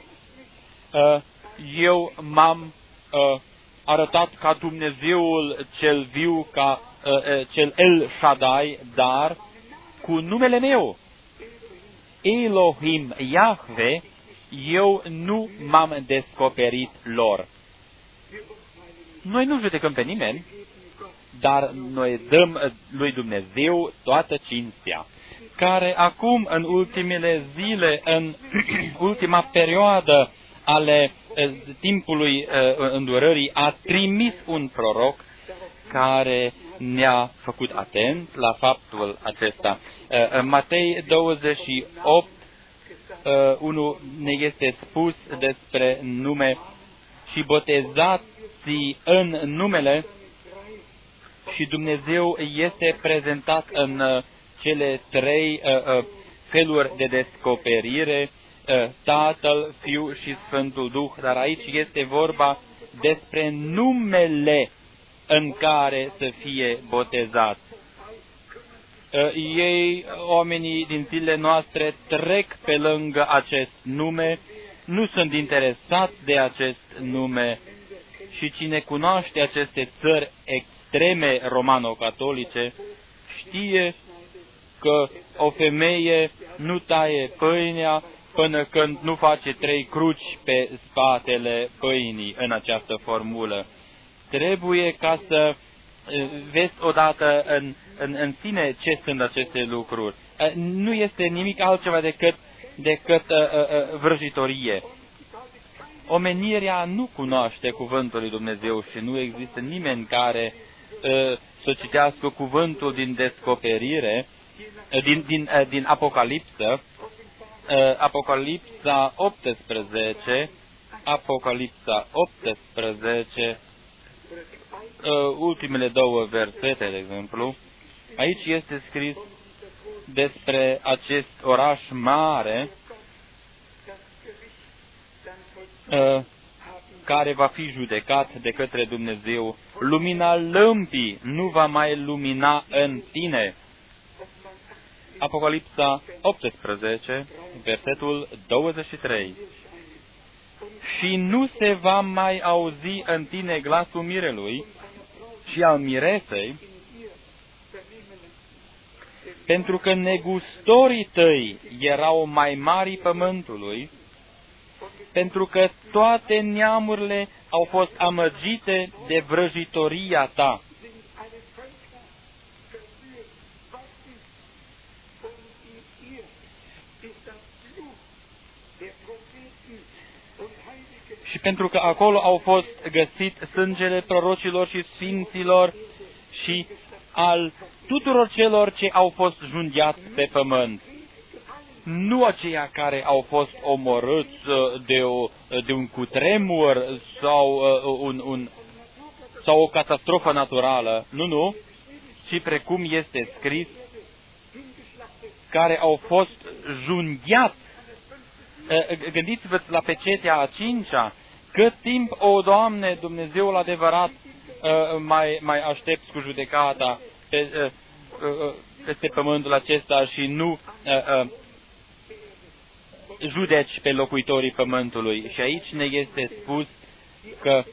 eu m-am arătat ca Dumnezeul cel viu, ca cel El Shaddai, dar cu numele meu, Elohim Yahweh, eu nu m-am descoperit lor. Noi nu judecăm pe nimeni, dar noi dăm lui Dumnezeu toată cinstea, care acum, în ultimele zile, în ultima perioadă ale timpului îndurării, a trimis un proroc care ne-a făcut atent la faptul acesta. În Matei 28, 1 ne este spus despre nume: și botezați în numele, și Dumnezeu este prezentat în cele trei feluri de descoperire, Tatăl, Fiul și Sfântul Duh, dar aici este vorba despre numele în care să fie botezați. Ei, oamenii din zilele noastre, trec pe lângă acest nume, nu sunt interesați de acest nume, și cine cunoaște aceste țări extreme romano-catolice știe că o femeie nu taie pâinea până când nu face 3 cruci pe spatele pâinii în această formulă. Trebuie ca să vezi odată în sine ce sunt aceste lucruri. Nu este nimic altceva decât vrăjitorie. Omenirea nu cunoaște cuvântul lui Dumnezeu și nu există nimeni care să citească cuvântul din descoperire, din Apocalipsă, Apocalipsa 18, ultimele 2 versete, de exemplu. Aici este scris despre acest oraș mare care va fi judecat de către Dumnezeu. Lumina lămpii nu va mai lumina în tine. Apocalipsa 18, versetul 23. Și nu se va mai auzi în tine glasul mirelui și al miresei, pentru că negustorii tăi erau mai mari pământului, pentru că toate neamurile au fost amăgite de vrăjitoria ta. Și pentru că acolo au fost găsit sângele prorocilor și sfinților și al tuturor celor ce au fost junghiați pe pământ. Nu aceia care au fost omorâți de un cutremur sau o catastrofă naturală, nu, ci precum este scris, care au fost junghiați. Gândiți-vă la pecetea a 5-a, cât timp, o Doamne, Dumnezeul adevărat, mai aștepți cu judecata peste pământul acesta și nu judeci pe locuitorii pământului. Și aici ne este spus că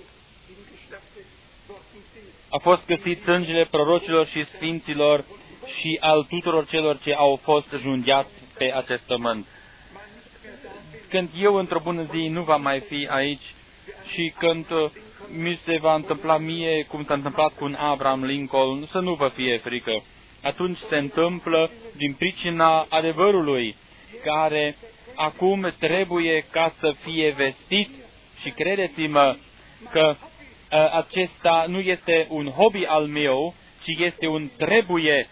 a fost găsit sângele prorocilor și sfinților și al tuturor celor ce au fost junghiați pe acest pământ. Când eu într-o bună zi nu va mai fi aici și când mi se va întâmpla mie cum s-a întâmplat cu un Abraham Lincoln, să nu vă fie frică. Atunci se întâmplă din pricina adevărului, care acum trebuie ca să fie vestit, și credeți-mă că acesta nu este un hobby al meu, ci este un trebuie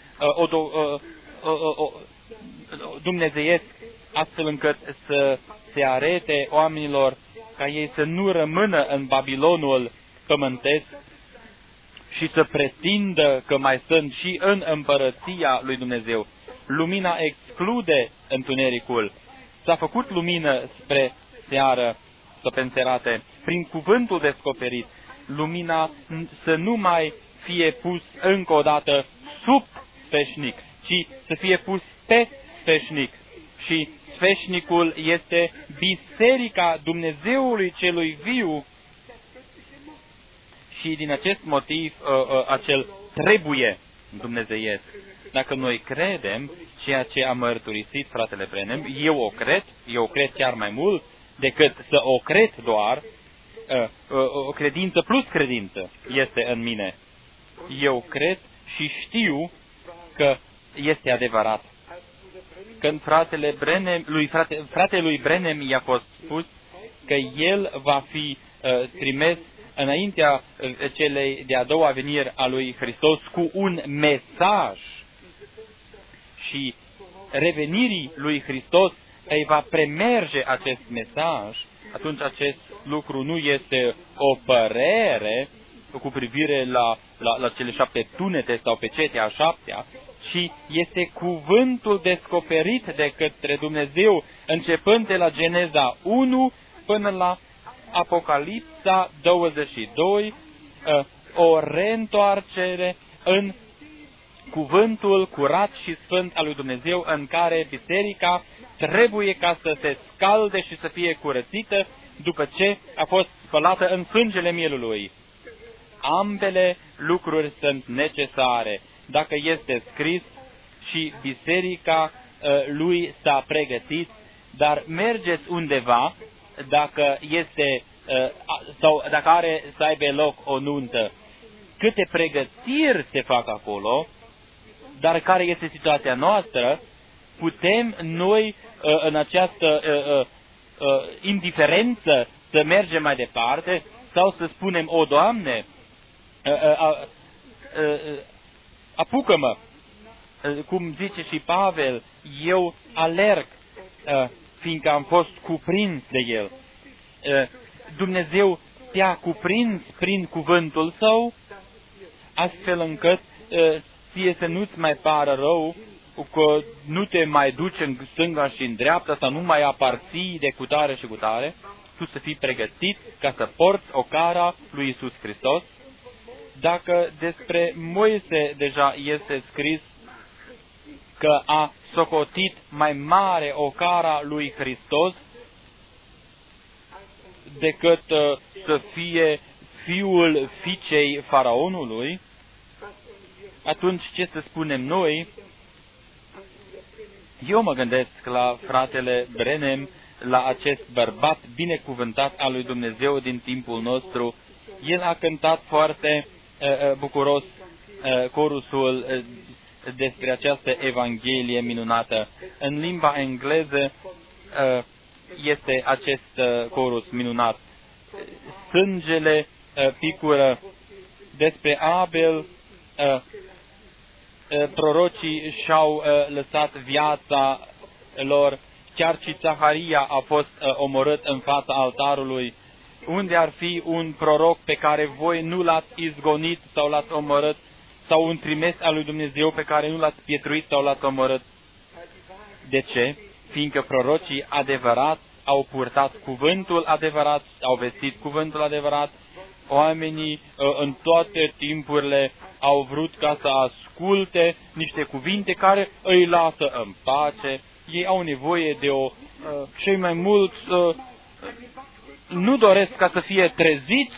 dumnezeiesc, astfel încât să se arete oamenilor ca ei să nu rămână în Babilonul pământesc și să pretindă că mai sunt și în împărăția lui Dumnezeu. Lumina exclude întunericul. S-a făcut lumină spre seară sau pe înserate. Prin cuvântul descoperit, lumina să nu mai fie pus încă o dată sub sfeșnic, ci să fie pus pe sfeșnic. Și sfeșnicul este Biserica Dumnezeului celui viu și din acest motiv acel trebuie dumnezeiesc. Dacă noi credem ceea ce a mărturisit fratele Branham, eu o cred chiar mai mult decât să o cred doar, o credință plus credință este în mine. Eu cred și știu că este adevărat. Când fratele lui Branham i-a fost spus că el va fi trimis înaintea celei de-a doua veniri a lui Hristos cu un mesaj și revenirii lui Hristos îi va premerge acest mesaj, atunci acest lucru nu este o părere cu privire la cele 7 tunete sau pe cetea a 7-a, ci este cuvântul descoperit de către Dumnezeu, începând de la Geneza 1 până la Apocalipsa 22, o reîntoarcere în cuvântul curat și sfânt al lui Dumnezeu, în care biserica trebuie ca să se scalde și să fie curățită după ce a fost spălată în sângele mielului. Ambele lucruri sunt necesare. Dacă este scris și biserica lui s-a pregătit, dar mergeți undeva, dacă este sau dacă are să aibă loc o nuntă, câte pregătiri se fac acolo, dar care este situația noastră, putem noi în această indiferență să mergem mai departe sau să spunem: o, Doamne, apucă-mă, cum zice și Pavel, eu alerg, fiindcă am fost cuprins de El. Dumnezeu te-a cuprins prin cuvântul Său, astfel încât ție să nu-ți mai pară rău, că nu te mai duci în stânga și în dreapta, sau nu mai aparții de cutare și cutare, tu să fii pregătit ca să porți ocara lui Iisus Hristos. Dacă despre Moise deja este scris că a socotit mai mare ocara lui Hristos decât să fie fiul fiicei faraonului, atunci ce să spunem noi? Eu mă gândesc la fratele Branham, la acest bărbat binecuvântat al lui Dumnezeu din timpul nostru. El a cântat foarte bucuros corusul despre această Evanghelie minunată. În limba engleză este acest corus minunat. Sângele picură. Despre Abel, prorocii și-au lăsat viața lor. Chiar și Zaharia a fost omorât în fața altarului. Unde ar fi un proroc pe care voi nu l-ați izgonit sau l-ați omorât, sau un trimis al lui Dumnezeu pe care nu l-ați pietruit sau l-ați omorât? De ce? Fiindcă prorocii adevărați au purtat cuvântul adevărat, au vestit cuvântul adevărat. Oamenii în toate timpurile au vrut ca să asculte niște cuvinte care îi lasă în pace. Ei au nevoie de cei mai mulți nu doresc ca să fie treziți,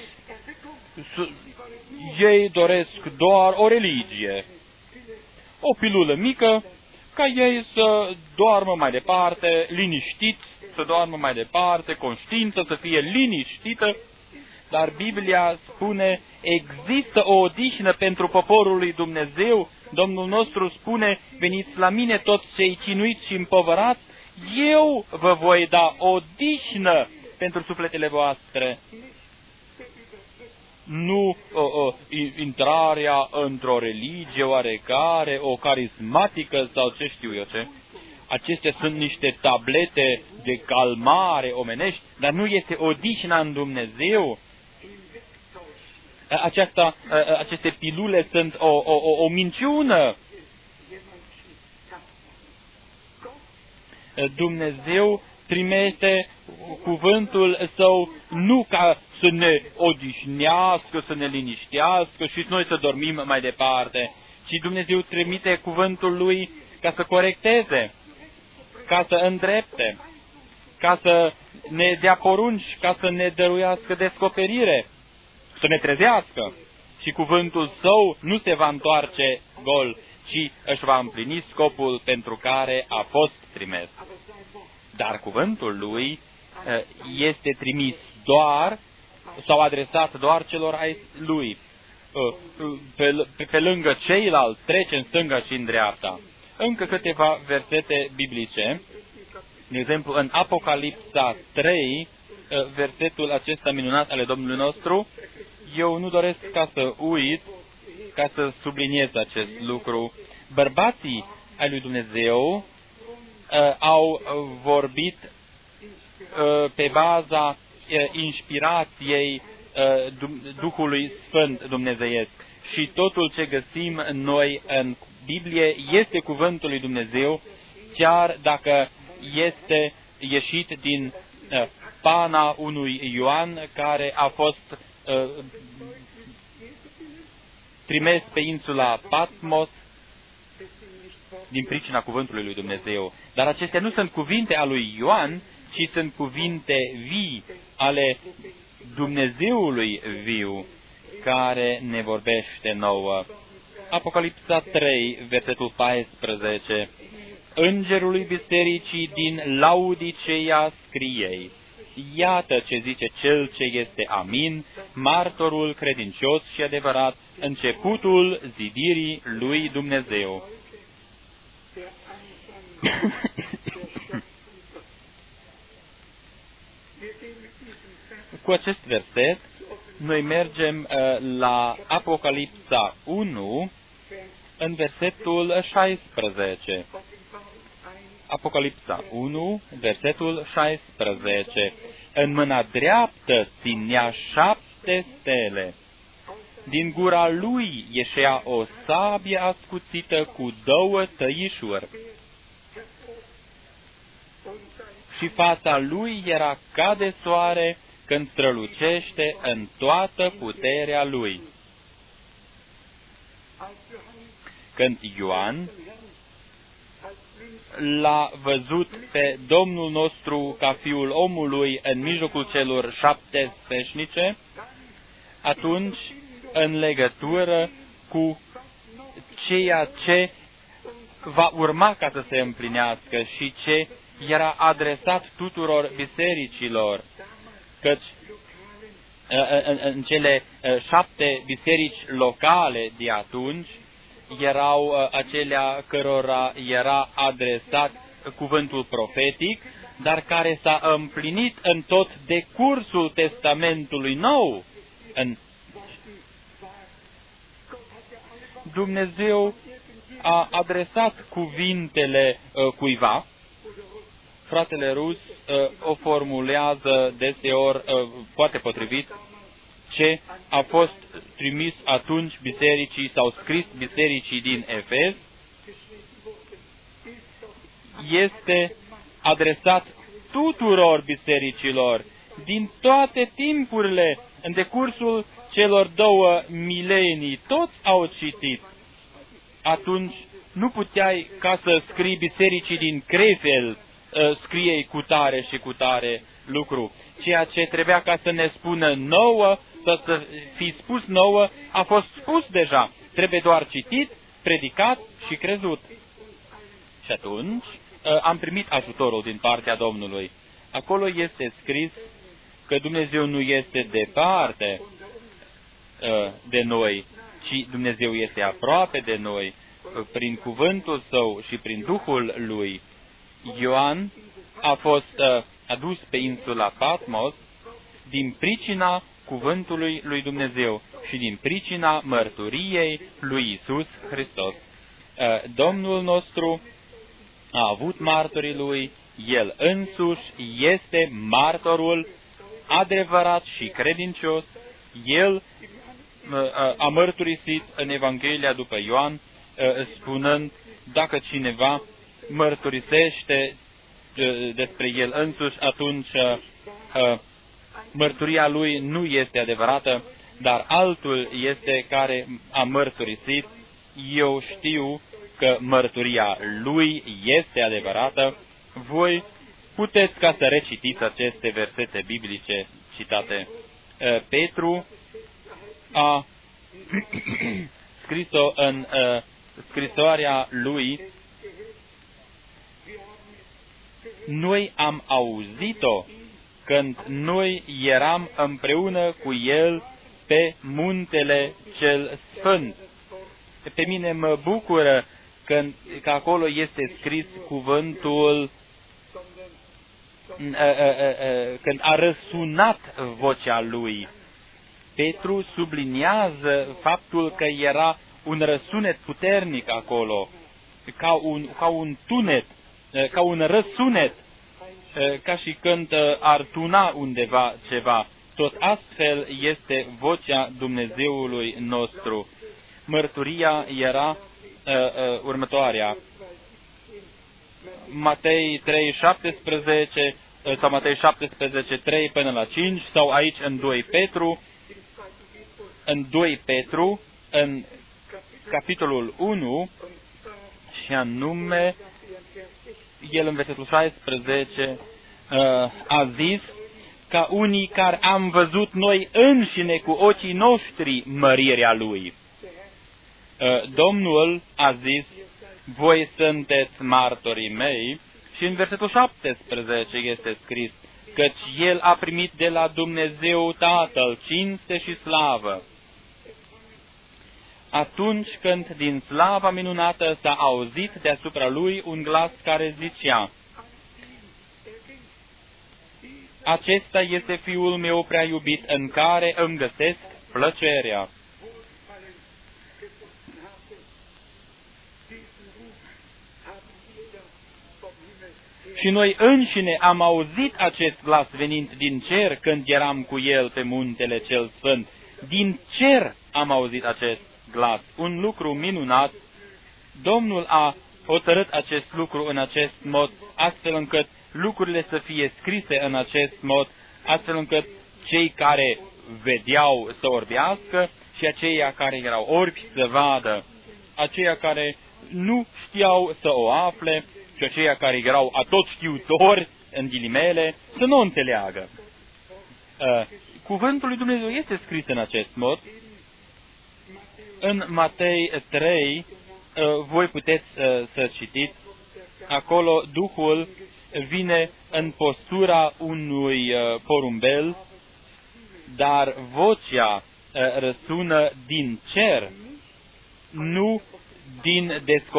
ei doresc doar o religie, o pilulă mică, ca ei să doarmă mai departe, liniștiți, să doarmă mai departe, conștiința să fie liniștită. Dar Biblia spune, există o odihnă pentru poporul lui Dumnezeu. Domnul nostru spune, veniți la mine toți cei chinuiți și împovărați, eu vă voi da odihnă pentru sufletele voastre. Nu intrarea într-o religie oarecare, o carismatică sau ce știu eu ce. Acestea sunt niște tablete de calmare omenești, dar nu este odihna în Dumnezeu. Aceste pilule sunt o minciună. Dumnezeu trimite cuvântul Său nu ca să ne odihnească, să ne liniștească și noi să dormim mai departe, ci Dumnezeu trimite cuvântul Lui ca să corecteze, ca să îndrepte, ca să ne dea porunci, ca să ne dăruiască descoperire, să ne trezească. Și cuvântul Său nu se va întoarce gol, ci își va împlini scopul pentru care a fost trimis. Dar cuvântul Lui este trimis doar s-au adresat doar celor ai lui. Pe lângă ceilalți trece în stânga și în dreapta. Încă câteva versete biblice. De exemplu, în Apocalipsa 3, versetul acesta minunat ale Domnului nostru, eu nu doresc ca să uit, ca să subliniez acest lucru. Bărbații ai lui Dumnezeu au vorbit pe baza inspirației Duhului Sfânt Dumnezeiesc. Și totul ce găsim noi în Biblie este cuvântul lui Dumnezeu, chiar dacă este ieșit din pana unui Ioan care a fost trimis pe insula Patmos din pricina cuvântului lui Dumnezeu. Dar acestea nu sunt cuvinte ale lui Ioan, ci sunt cuvinte vii ale Dumnezeului viu care ne vorbește nouă. Apocalipsa 3, versetul 14. Îngerului bisericii din Laodiceea scriei: iată ce zice cel ce este amin, martorul credincios și adevărat, începutul zidirii lui Dumnezeu. Cu acest verset, noi mergem la Apocalipsa 1, în versetul 16. Apocalipsa 1, versetul 16. În mâna dreaptă ținea 7 stele. Din gura lui ieșea o sabie ascuțită cu 2 tăișuri. Și fața lui era ca de soare când strălucește în toată puterea lui. Când Ioan l-a văzut pe Domnul nostru ca Fiul omului în mijlocul celor 7 sfeșnice, atunci, în legătură cu ceea ce va urma ca să se împlinească și ce era adresat tuturor bisericilor, căci în cele 7 biserici locale de atunci erau acelea cărora era adresat cuvântul profetic, dar care s-a împlinit în tot decursul Testamentului Nou. Dumnezeu a adresat cuvintele cuiva. Fratele Rus o formulează deseori foarte potrivit: ce a fost trimis atunci bisericii sau scris bisericii din Efes este adresat tuturor bisericilor din toate timpurile, în decursul celor 2 milenii. Toți au citit. Atunci nu puteai ca să scrii bisericii din Krefeld, scriei cu tare și cu tare lucru. Ceea ce trebuia ca să ne spună nouă, să fi spus nouă, a fost spus deja. Trebuie doar citit, predicat și crezut. Și atunci am primit ajutorul din partea Domnului. Acolo este scris că Dumnezeu nu este departe de noi, ci Dumnezeu este aproape de noi, prin cuvântul Său și prin Duhul Lui. Ioan a fost adus pe insula Patmos din pricina cuvântului lui Dumnezeu și din pricina mărturiei lui Iisus Hristos. Domnul nostru a avut martorii lui, El însuși este martorul adevărat și credincios. El a mărturisit în Evanghelia după Ioan, spunând: dacă cineva mărturisește despre el însuși, atunci mărturia lui nu este adevărată, dar altul este care a mărturisit. Eu știu că mărturia lui este adevărată. Voi puteți ca să recitiți aceste versete biblice citate. Petru a scris-o în scrisoarea lui: noi am auzit-o când noi eram împreună cu El pe muntele cel sfânt. Pe mine mă bucură că acolo este scris cuvântul când a răsunat vocea lui. Petru subliniază faptul că era un răsunet puternic acolo, ca un tunet, ca un răsunet, ca și când ar tuna undeva ceva. Tot astfel este vocea Dumnezeului nostru. Mărturia era următoarea. Matei 3:17 sau Matei 17:3 până la 5 sau aici în 2 Petru, în capitolul 1 și anume el în versetul 16 a zis ca unii care am văzut noi înșine cu ochii noștri mărirea Lui. Domnul a zis, voi sunteți martorii mei, și în versetul 17 este scris, căci El a primit de la Dumnezeu Tatăl cinste și slavă. Atunci când din slava minunată s-a auzit deasupra Lui un glas care zicea, acesta este Fiul meu prea iubit, în care îmi găsesc plăcerea. Și noi înșine am auzit acest glas venind din cer când eram cu El pe muntele cel sfânt. Din cer am auzit acest glas. Un lucru minunat. Domnul a hotărât acest lucru în acest mod, astfel încât lucrurile să fie scrise în acest mod, astfel încât cei care vedeau să orbească și aceia care erau orbi să vadă, aceia care nu știau să o afle și aceia care erau atotștiutori, în ghilimele, să nu înțeleagă. Cuvântul lui Dumnezeu este scris în acest mod. În Matei 3, voi puteți să citiți, acolo Duhul vine în postura unui porumbel, dar vocea răsună din cer, nu din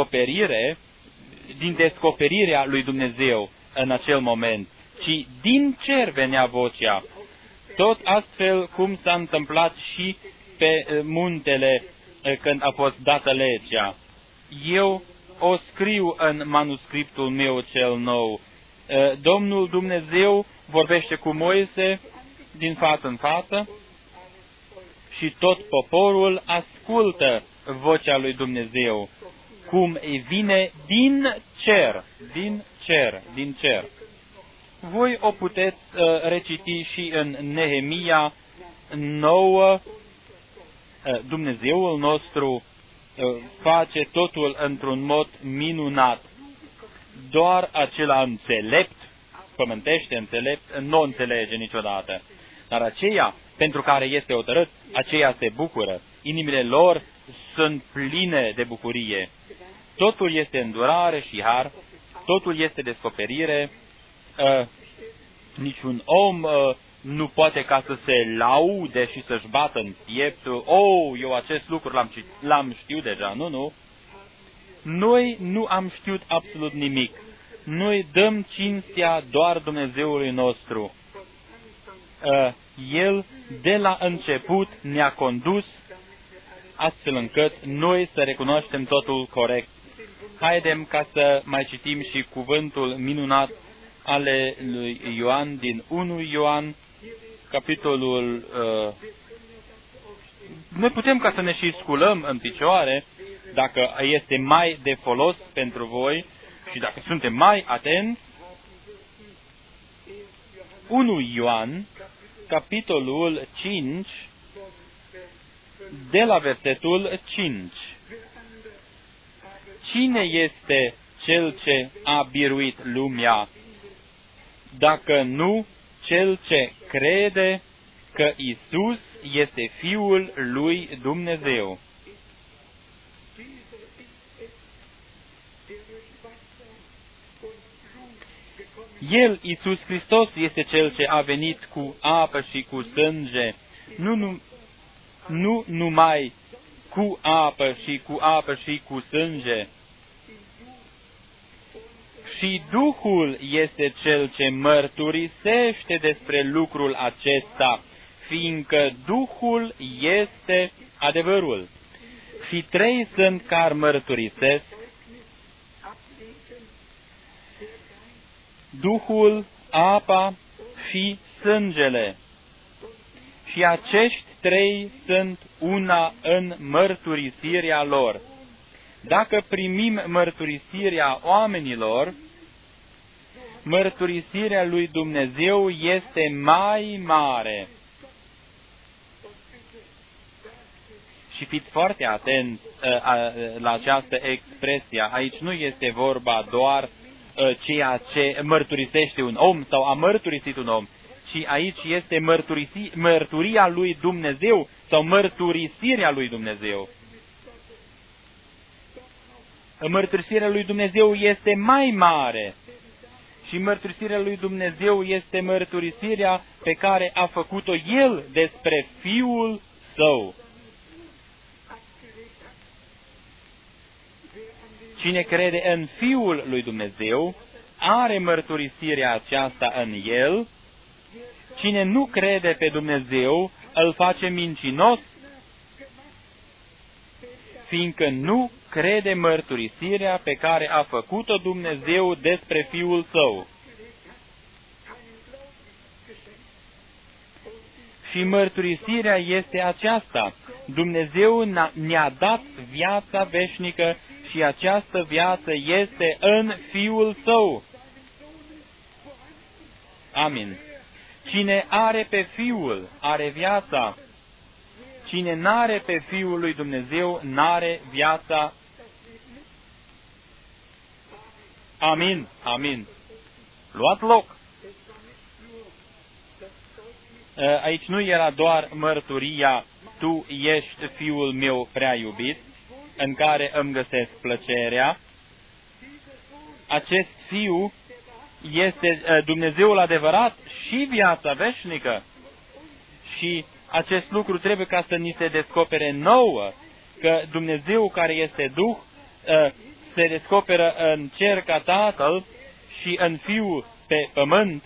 descoperirea lui Dumnezeu în acel moment, ci din cer venea vocea. Tot astfel cum s-a întâmplat și pe muntele când a fost dată legea. Eu o scriu în manuscriptul meu cel nou. Domnul Dumnezeu vorbește cu Moise din față în față și tot poporul ascultă vocea lui Dumnezeu, cum vine din cer. Voi o puteți reciti și în Nehemia 9. Dumnezeul nostru face totul într-un mod minunat. Doar acela înțelept, pământește înțelept, nu înțelege niciodată. Dar aceia pentru care este hotărât, aceia se bucură. Inimile lor sunt pline de bucurie. Totul este îndurare și har, totul este descoperire. Niciun om nu poate ca să se laude și să-și bată în piept. Eu acest lucru l-am știut deja. Nu. Noi nu am știut absolut nimic. Noi dăm cinstea doar Dumnezeului nostru. El de la început ne-a condus astfel încât noi să recunoaștem totul corect. Haidem ca să mai citim și cuvântul minunat ale lui Ioan din 1 Ioan, capitolul... Noi putem ca să ne și sculăm în picioare, dacă este mai de folos pentru voi și dacă suntem mai atenți. 1 Ioan, capitolul 5, de la versetul 5. Cine este cel ce a biruit lumea, dacă nu cel ce crede că Isus este Fiul lui Dumnezeu? El, Iisus Hristos, este Cel ce a venit cu apă și cu sânge, nu numai cu apă și cu sânge. Și Duhul este Cel ce mărturisește despre lucrul acesta, fiindcă Duhul este adevărul. Și trei sunt care mărturisesc: Duhul, apa și sângele. Și acești trei sunt una în mărturisirea lor. Dacă primim mărturisirea oamenilor, mărturisirea lui Dumnezeu este mai mare. Și fiți foarte atenți la această expresie. Aici nu este vorba doar ceea ce mărturisește un om sau a mărturisit un om, ci aici este mărturia lui Dumnezeu sau mărturisirea lui Dumnezeu. Mărturisirea lui Dumnezeu este mai mare și mărturisirea lui Dumnezeu este mărturisirea pe care a făcut-o El despre Fiul Său. Cine crede în Fiul lui Dumnezeu are mărturisirea aceasta în El. Cine nu crede pe Dumnezeu îl face mincinos, fiindcă nu crede mărturisirea pe care a făcut-o Dumnezeu despre Fiul Său. Și mărturisirea este aceasta: Dumnezeu ne-a dat viața veșnică și această viață este în Fiul Său. Amin. Cine are pe Fiul, are viața. Cine n-are pe Fiul lui Dumnezeu, n-are viața. Amin, amin. Luați loc. Aici nu era doar mărturia: Tu ești Fiul meu prea iubit, în care îmi găsesc plăcerea. Acest Fiu este Dumnezeul adevărat și viața veșnică. Și acest lucru trebuie ca să ni se descopere nouă, că Dumnezeu care este Duh se descoperă în cer ca Tatăl și în Fiul pe pământ.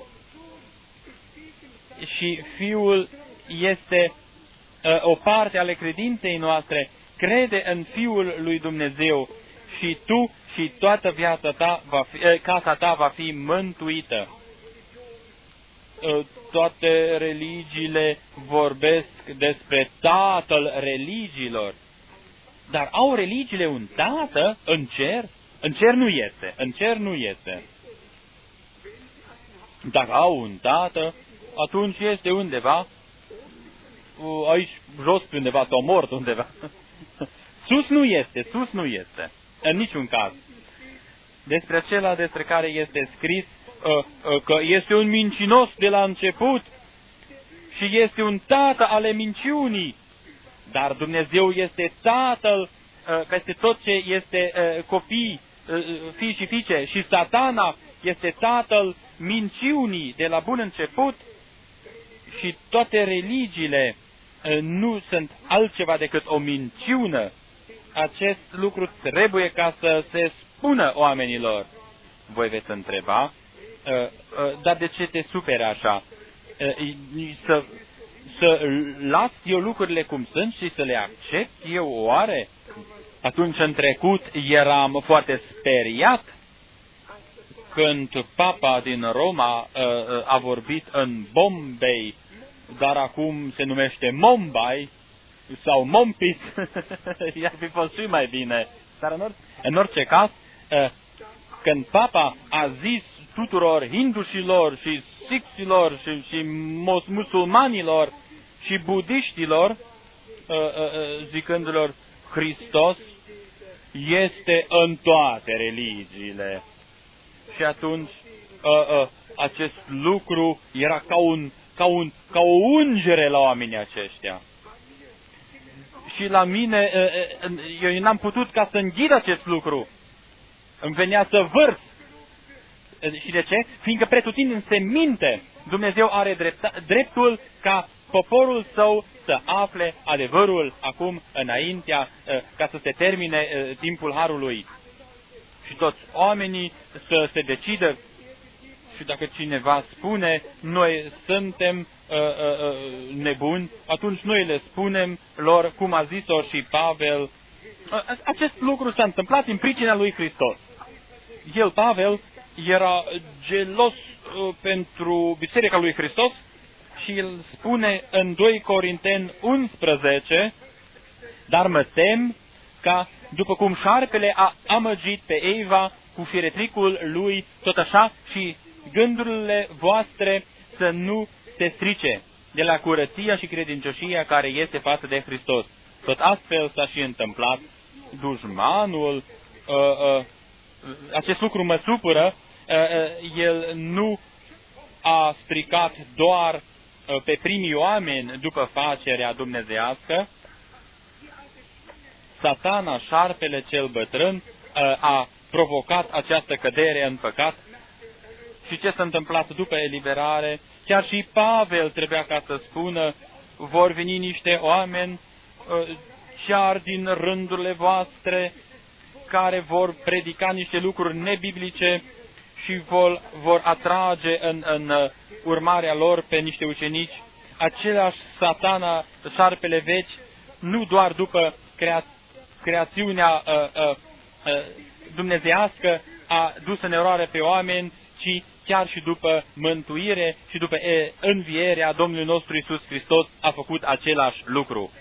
Și Fiul este o parte ale credinței noastre. Crede în Fiul lui Dumnezeu și tu și toată viața ta casa ta va fi mântuită. Toate religiile vorbesc despre Tatăl religiilor. Dar au religiile un tată în cer? În cer nu este. În cer nu este. Dacă au un tată, atunci este undeva, aici jos pe undeva, sau mort undeva. Sus nu este, sus nu este. În niciun caz. Despre acela despre care este scris că este un mincinos de la început și este un tată ale minciunii. Dar Dumnezeu este Tatăl peste tot ce este copii, fii și fiice, și Satana este tatăl minciunii de la bun început. Și toate religiile nu sunt altceva decât o minciună. Acest lucru trebuie ca să se spună oamenilor. Voi veți întreba, dar de ce te superi așa? Să las eu lucrurile cum sunt și să le accept eu oare? Atunci în trecut eram foarte speriat când Papa din Roma a vorbit în Bombay, dar acum se numește Mumbai sau Mompis, i-ar fi fost și mai bine. Dar în orice caz, când Papa a zis tuturor hindușilor și sixilor și musulmanilor și budiștilor, zicându-lor, Hristos este în toate religiile. Și atunci acest lucru era ca o ungere la oamenii aceștia. Și la mine, eu n-am putut ca să înghid acest lucru. Îmi venea să vârs Și de ce? Fiindcă pretutindeni se minte, Dumnezeu are dreptul ca poporul său să afle adevărul acum înaintea, ca să se termine timpul harului. Și toți oamenii să se decidă. Și dacă cineva spune, noi suntem nebuni, atunci noi le spunem lor, cum a zis-o și Pavel. Acest lucru s-a întâmplat în pricina lui Hristos. El, Pavel, era gelos pentru Biserica lui Hristos și el spune în 2 Corinteni 11, dar mă tem ca, după cum șarpele a amăgit pe Eva cu firetricul lui, tot așa și gândurile voastre să nu se strice de la curăția și credincioșia care este față de Hristos. Tot astfel s-a și întâmplat. Dușmanul, acest lucru mă supără, el nu a stricat doar pe primii oameni după facerea dumnezeiască. Satana, șarpele cel bătrân, a provocat această cădere în păcat. Și ce s-a întâmplat după eliberare? Chiar și Pavel trebuia ca să spună, vor veni niște oameni chiar din rândurile voastre care vor predica niște lucruri nebiblice și vor atrage în urmarea lor pe niște ucenici. Același Satana, șarpele vechi, nu doar după creațiunea dumnezeiască a dus în eroare pe oameni, ci chiar și după mântuire și după învierea Domnului nostru Iisus Hristos a făcut același lucru.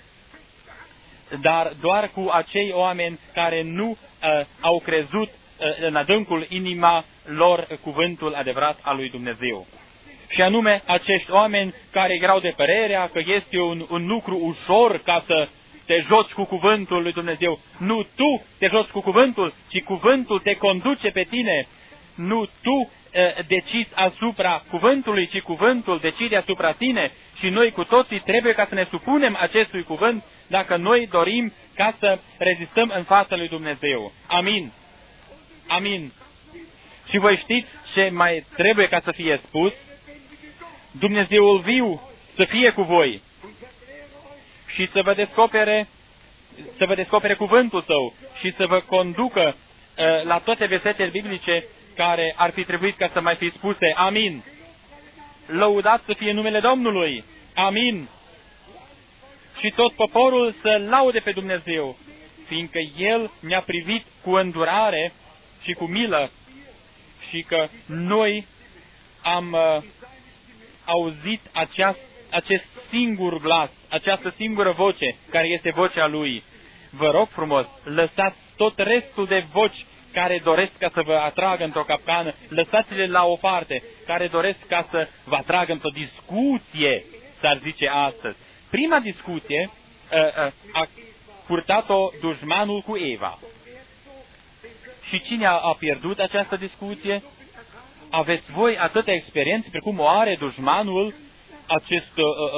Dar doar cu acei oameni care nu au crezut în adâncul inima lor cuvântul adevărat al lui Dumnezeu. Și anume acești oameni care erau de părerea că este un lucru ușor ca să te joci cu cuvântul lui Dumnezeu. Nu tu te joci cu cuvântul, ci cuvântul te conduce pe tine. Nu tu decizi asupra cuvântului, ci cuvântul decide asupra tine. Și noi cu toții trebuie ca să ne supunem acestui cuvânt dacă noi dorim ca să rezistăm în fața lui Dumnezeu. Amin. Amin. Și voi știți ce mai trebuie ca să fie spus? Dumnezeul viu să fie cu voi și să vă descopere cuvântul Său și să vă conducă la toate versetele biblice care ar fi trebuit ca să mai fi spuse. Amin. Lăudat să fie numele Domnului. Amin. Și tot poporul să laude pe Dumnezeu, fiindcă El ne-a privit cu îndurare și cu milă și că noi am auzit acest singur glas, această singură voce, care este vocea Lui. Vă rog frumos, lăsați tot restul de voci care doresc ca să vă atragă într-o capcană, lăsați-le la o parte, care doresc ca să vă atragă într-o discuție, s-ar zice astăzi. Prima discuție a purtat-o dușmanul cu Eva. Și cine a pierdut această discuție? Aveți voi atâtea experiențe precum o are dușmanul, acest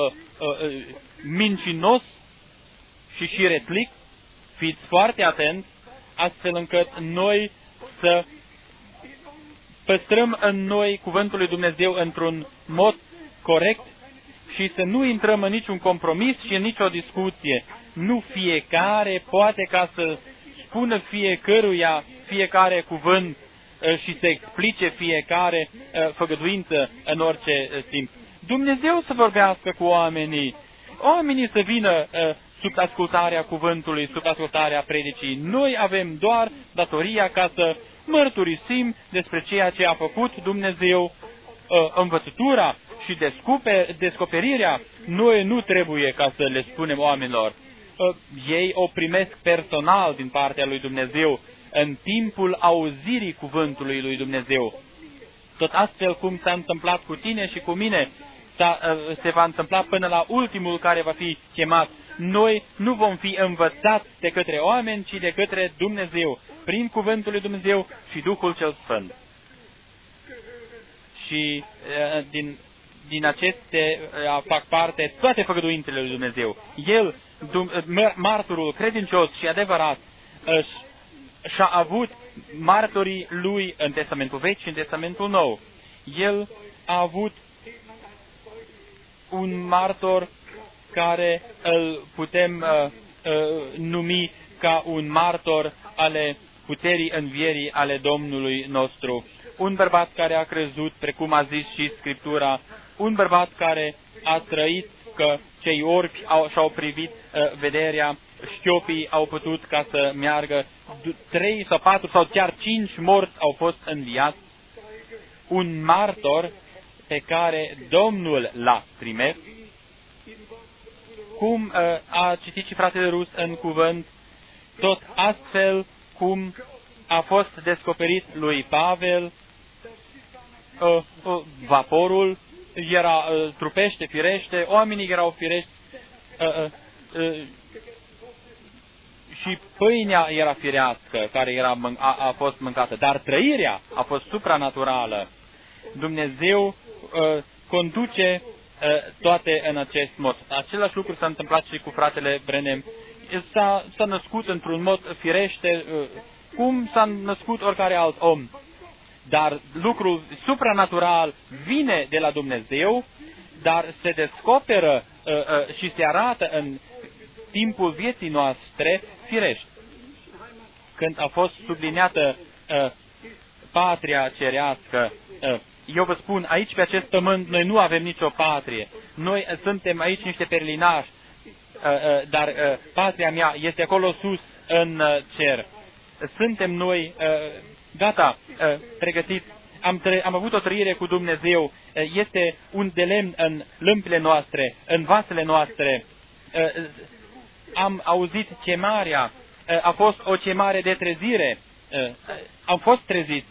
mincinos și retlic? Fiți foarte atenți, astfel încât noi să păstrăm în noi cuvântul lui Dumnezeu într-un mod corect și să nu intrăm în niciun compromis și în nicio discuție. Nu fiecare poate ca să spună fiecare cuvânt și să explice fiecare făgăduință în orice timp. Dumnezeu să vorbească cu oamenii, oamenii să vină sub ascultarea cuvântului, sub ascultarea predicii. Noi avem doar datoria ca să mărturisim despre ceea ce a făcut Dumnezeu, învățătura și descoperirea. Noi nu trebuie ca să le spunem oamenilor. Ei o primesc personal din partea lui Dumnezeu în timpul auzirii cuvântului lui Dumnezeu. Tot astfel cum s-a întâmplat cu tine și cu mine, se va întâmpla până la ultimul care va fi chemat. Noi nu vom fi învățați de către oameni, ci de către Dumnezeu, prin cuvântul lui Dumnezeu și Duhul cel Sfânt. Și din aceste fac parte toate făgăduințele lui Dumnezeu. El, marturul credincios și adevărat, își și-a avut martorii lui în Testamentul Vechi și în Testamentul Nou. El a avut un martor care îl putem numi ca un martor ale puterii învierii ale Domnului nostru. Un bărbat care a crezut, precum a zis și Scriptura, un bărbat care a trăit că cei orbi și-au privit vederea, șchiopii au putut ca să meargă, 3 sau 4 sau chiar 5 morți au fost înviați. Un martor pe care Domnul l-a trimis, cum a citit și fratele Rus în cuvânt, tot astfel cum a fost descoperit lui Pavel, vaporul era trupește, firește, oamenii erau firești și pâinea era firească, care a fost mâncată, dar trăirea a fost supranaturală. Dumnezeu conduce toate în acest mod. Același lucru s-a întâmplat și cu fratele Brenem. S-a născut într-un mod firește, cum s-a născut oricare alt om. Dar lucrul supranatural vine de la Dumnezeu, dar se descoperă și se arată în timpul vieții noastre firești. Când a fost subliniată patria cerească, eu vă spun, aici pe acest pământ noi nu avem nicio patrie. Noi suntem aici niște perlinași, dar patria mea este acolo sus în cer. Suntem noi gata, pregătiți. Am avut o trăire cu Dumnezeu. Este un de lemn în lămpile noastre, în vasele noastre. Am auzit chemarea. A fost o chemare de trezire. Am fost treziți.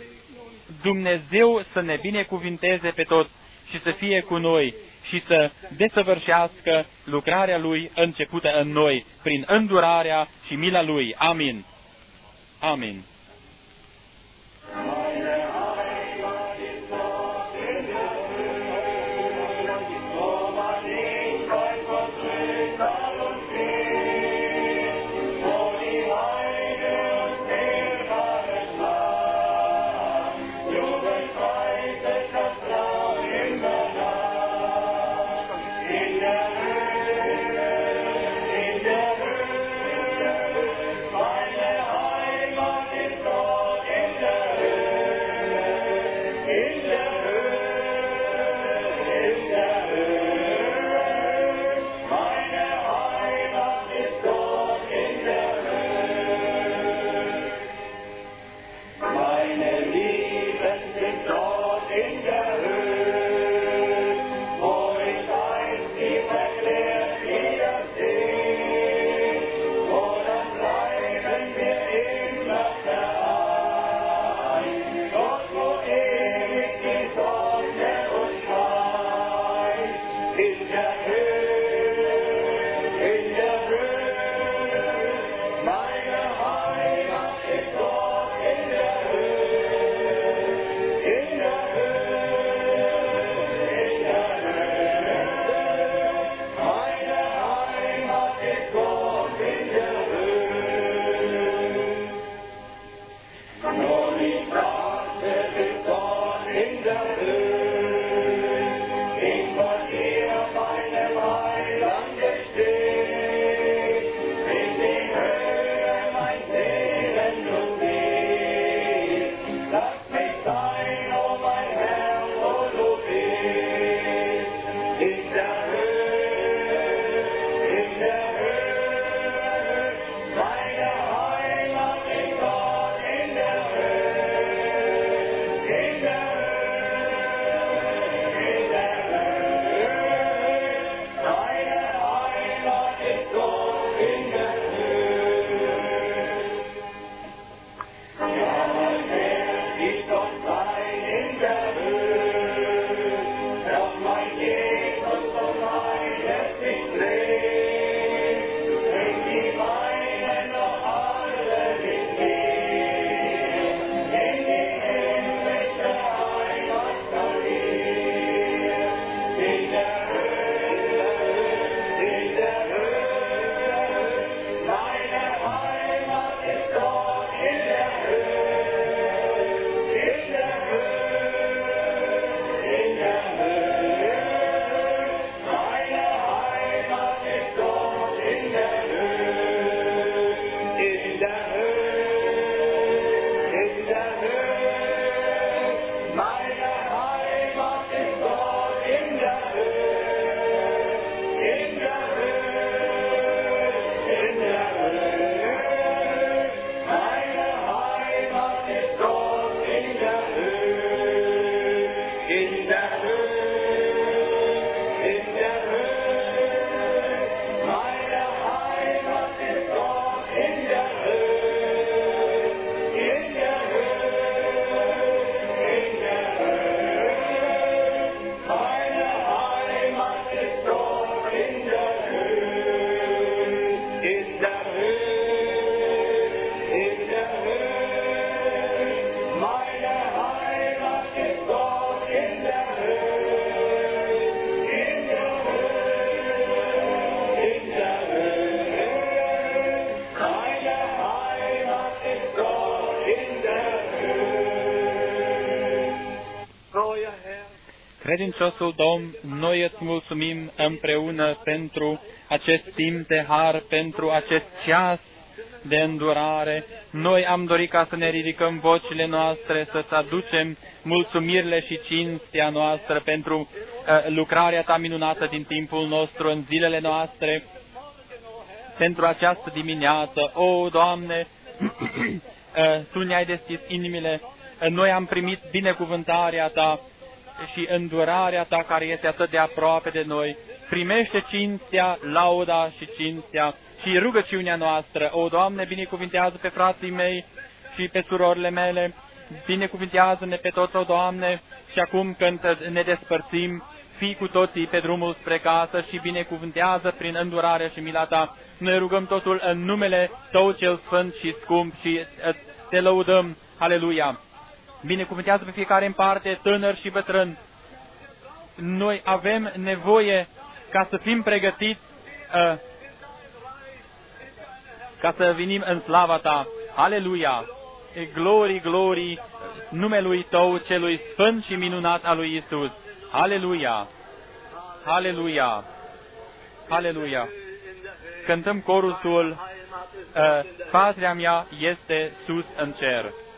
Dumnezeu să ne binecuvinteze pe toți și să fie cu noi și să desăvârșească lucrarea Lui începută în noi, prin îndurarea și mila Lui. Amin. Amin. In der Credinciosul Domn, noi îți mulțumim împreună pentru acest timp de har, pentru acest ceas de îndurare. Noi am dorit ca să ne ridicăm vocile noastre, să-ți aducem mulțumirile și cinstea noastră pentru lucrarea ta minunată din timpul nostru, în zilele noastre, pentru această dimineață. O, Doamne, Tu ne-ai deschis inimile, noi am primit binecuvântarea Ta și îndurarea Ta care este atât de aproape de noi. Primește cinstea, lauda și cinstea și rugăciunea noastră. O, Doamne, binecuvintează pe frații mei și pe surorile mele, binecuvintează-ne pe toți, o, Doamne, și acum când ne despărțim, fii cu toții pe drumul spre casă și binecuvântează prin îndurarea și mila Ta. Noi rugăm totul în numele Tău cel sfânt și scump și Te lăudăm. Aleluia! Binecuvântează pe fiecare în parte, tânăr și bătrân. Noi avem nevoie ca să fim pregătiți ca să venim în slava Ta. Aleluia! Glorii, glorii numelui Tău celui sfânt și minunat al lui Isus. Aleluia! Aleluia! Aleluia! Cântăm corusul, patria mea este sus în cer.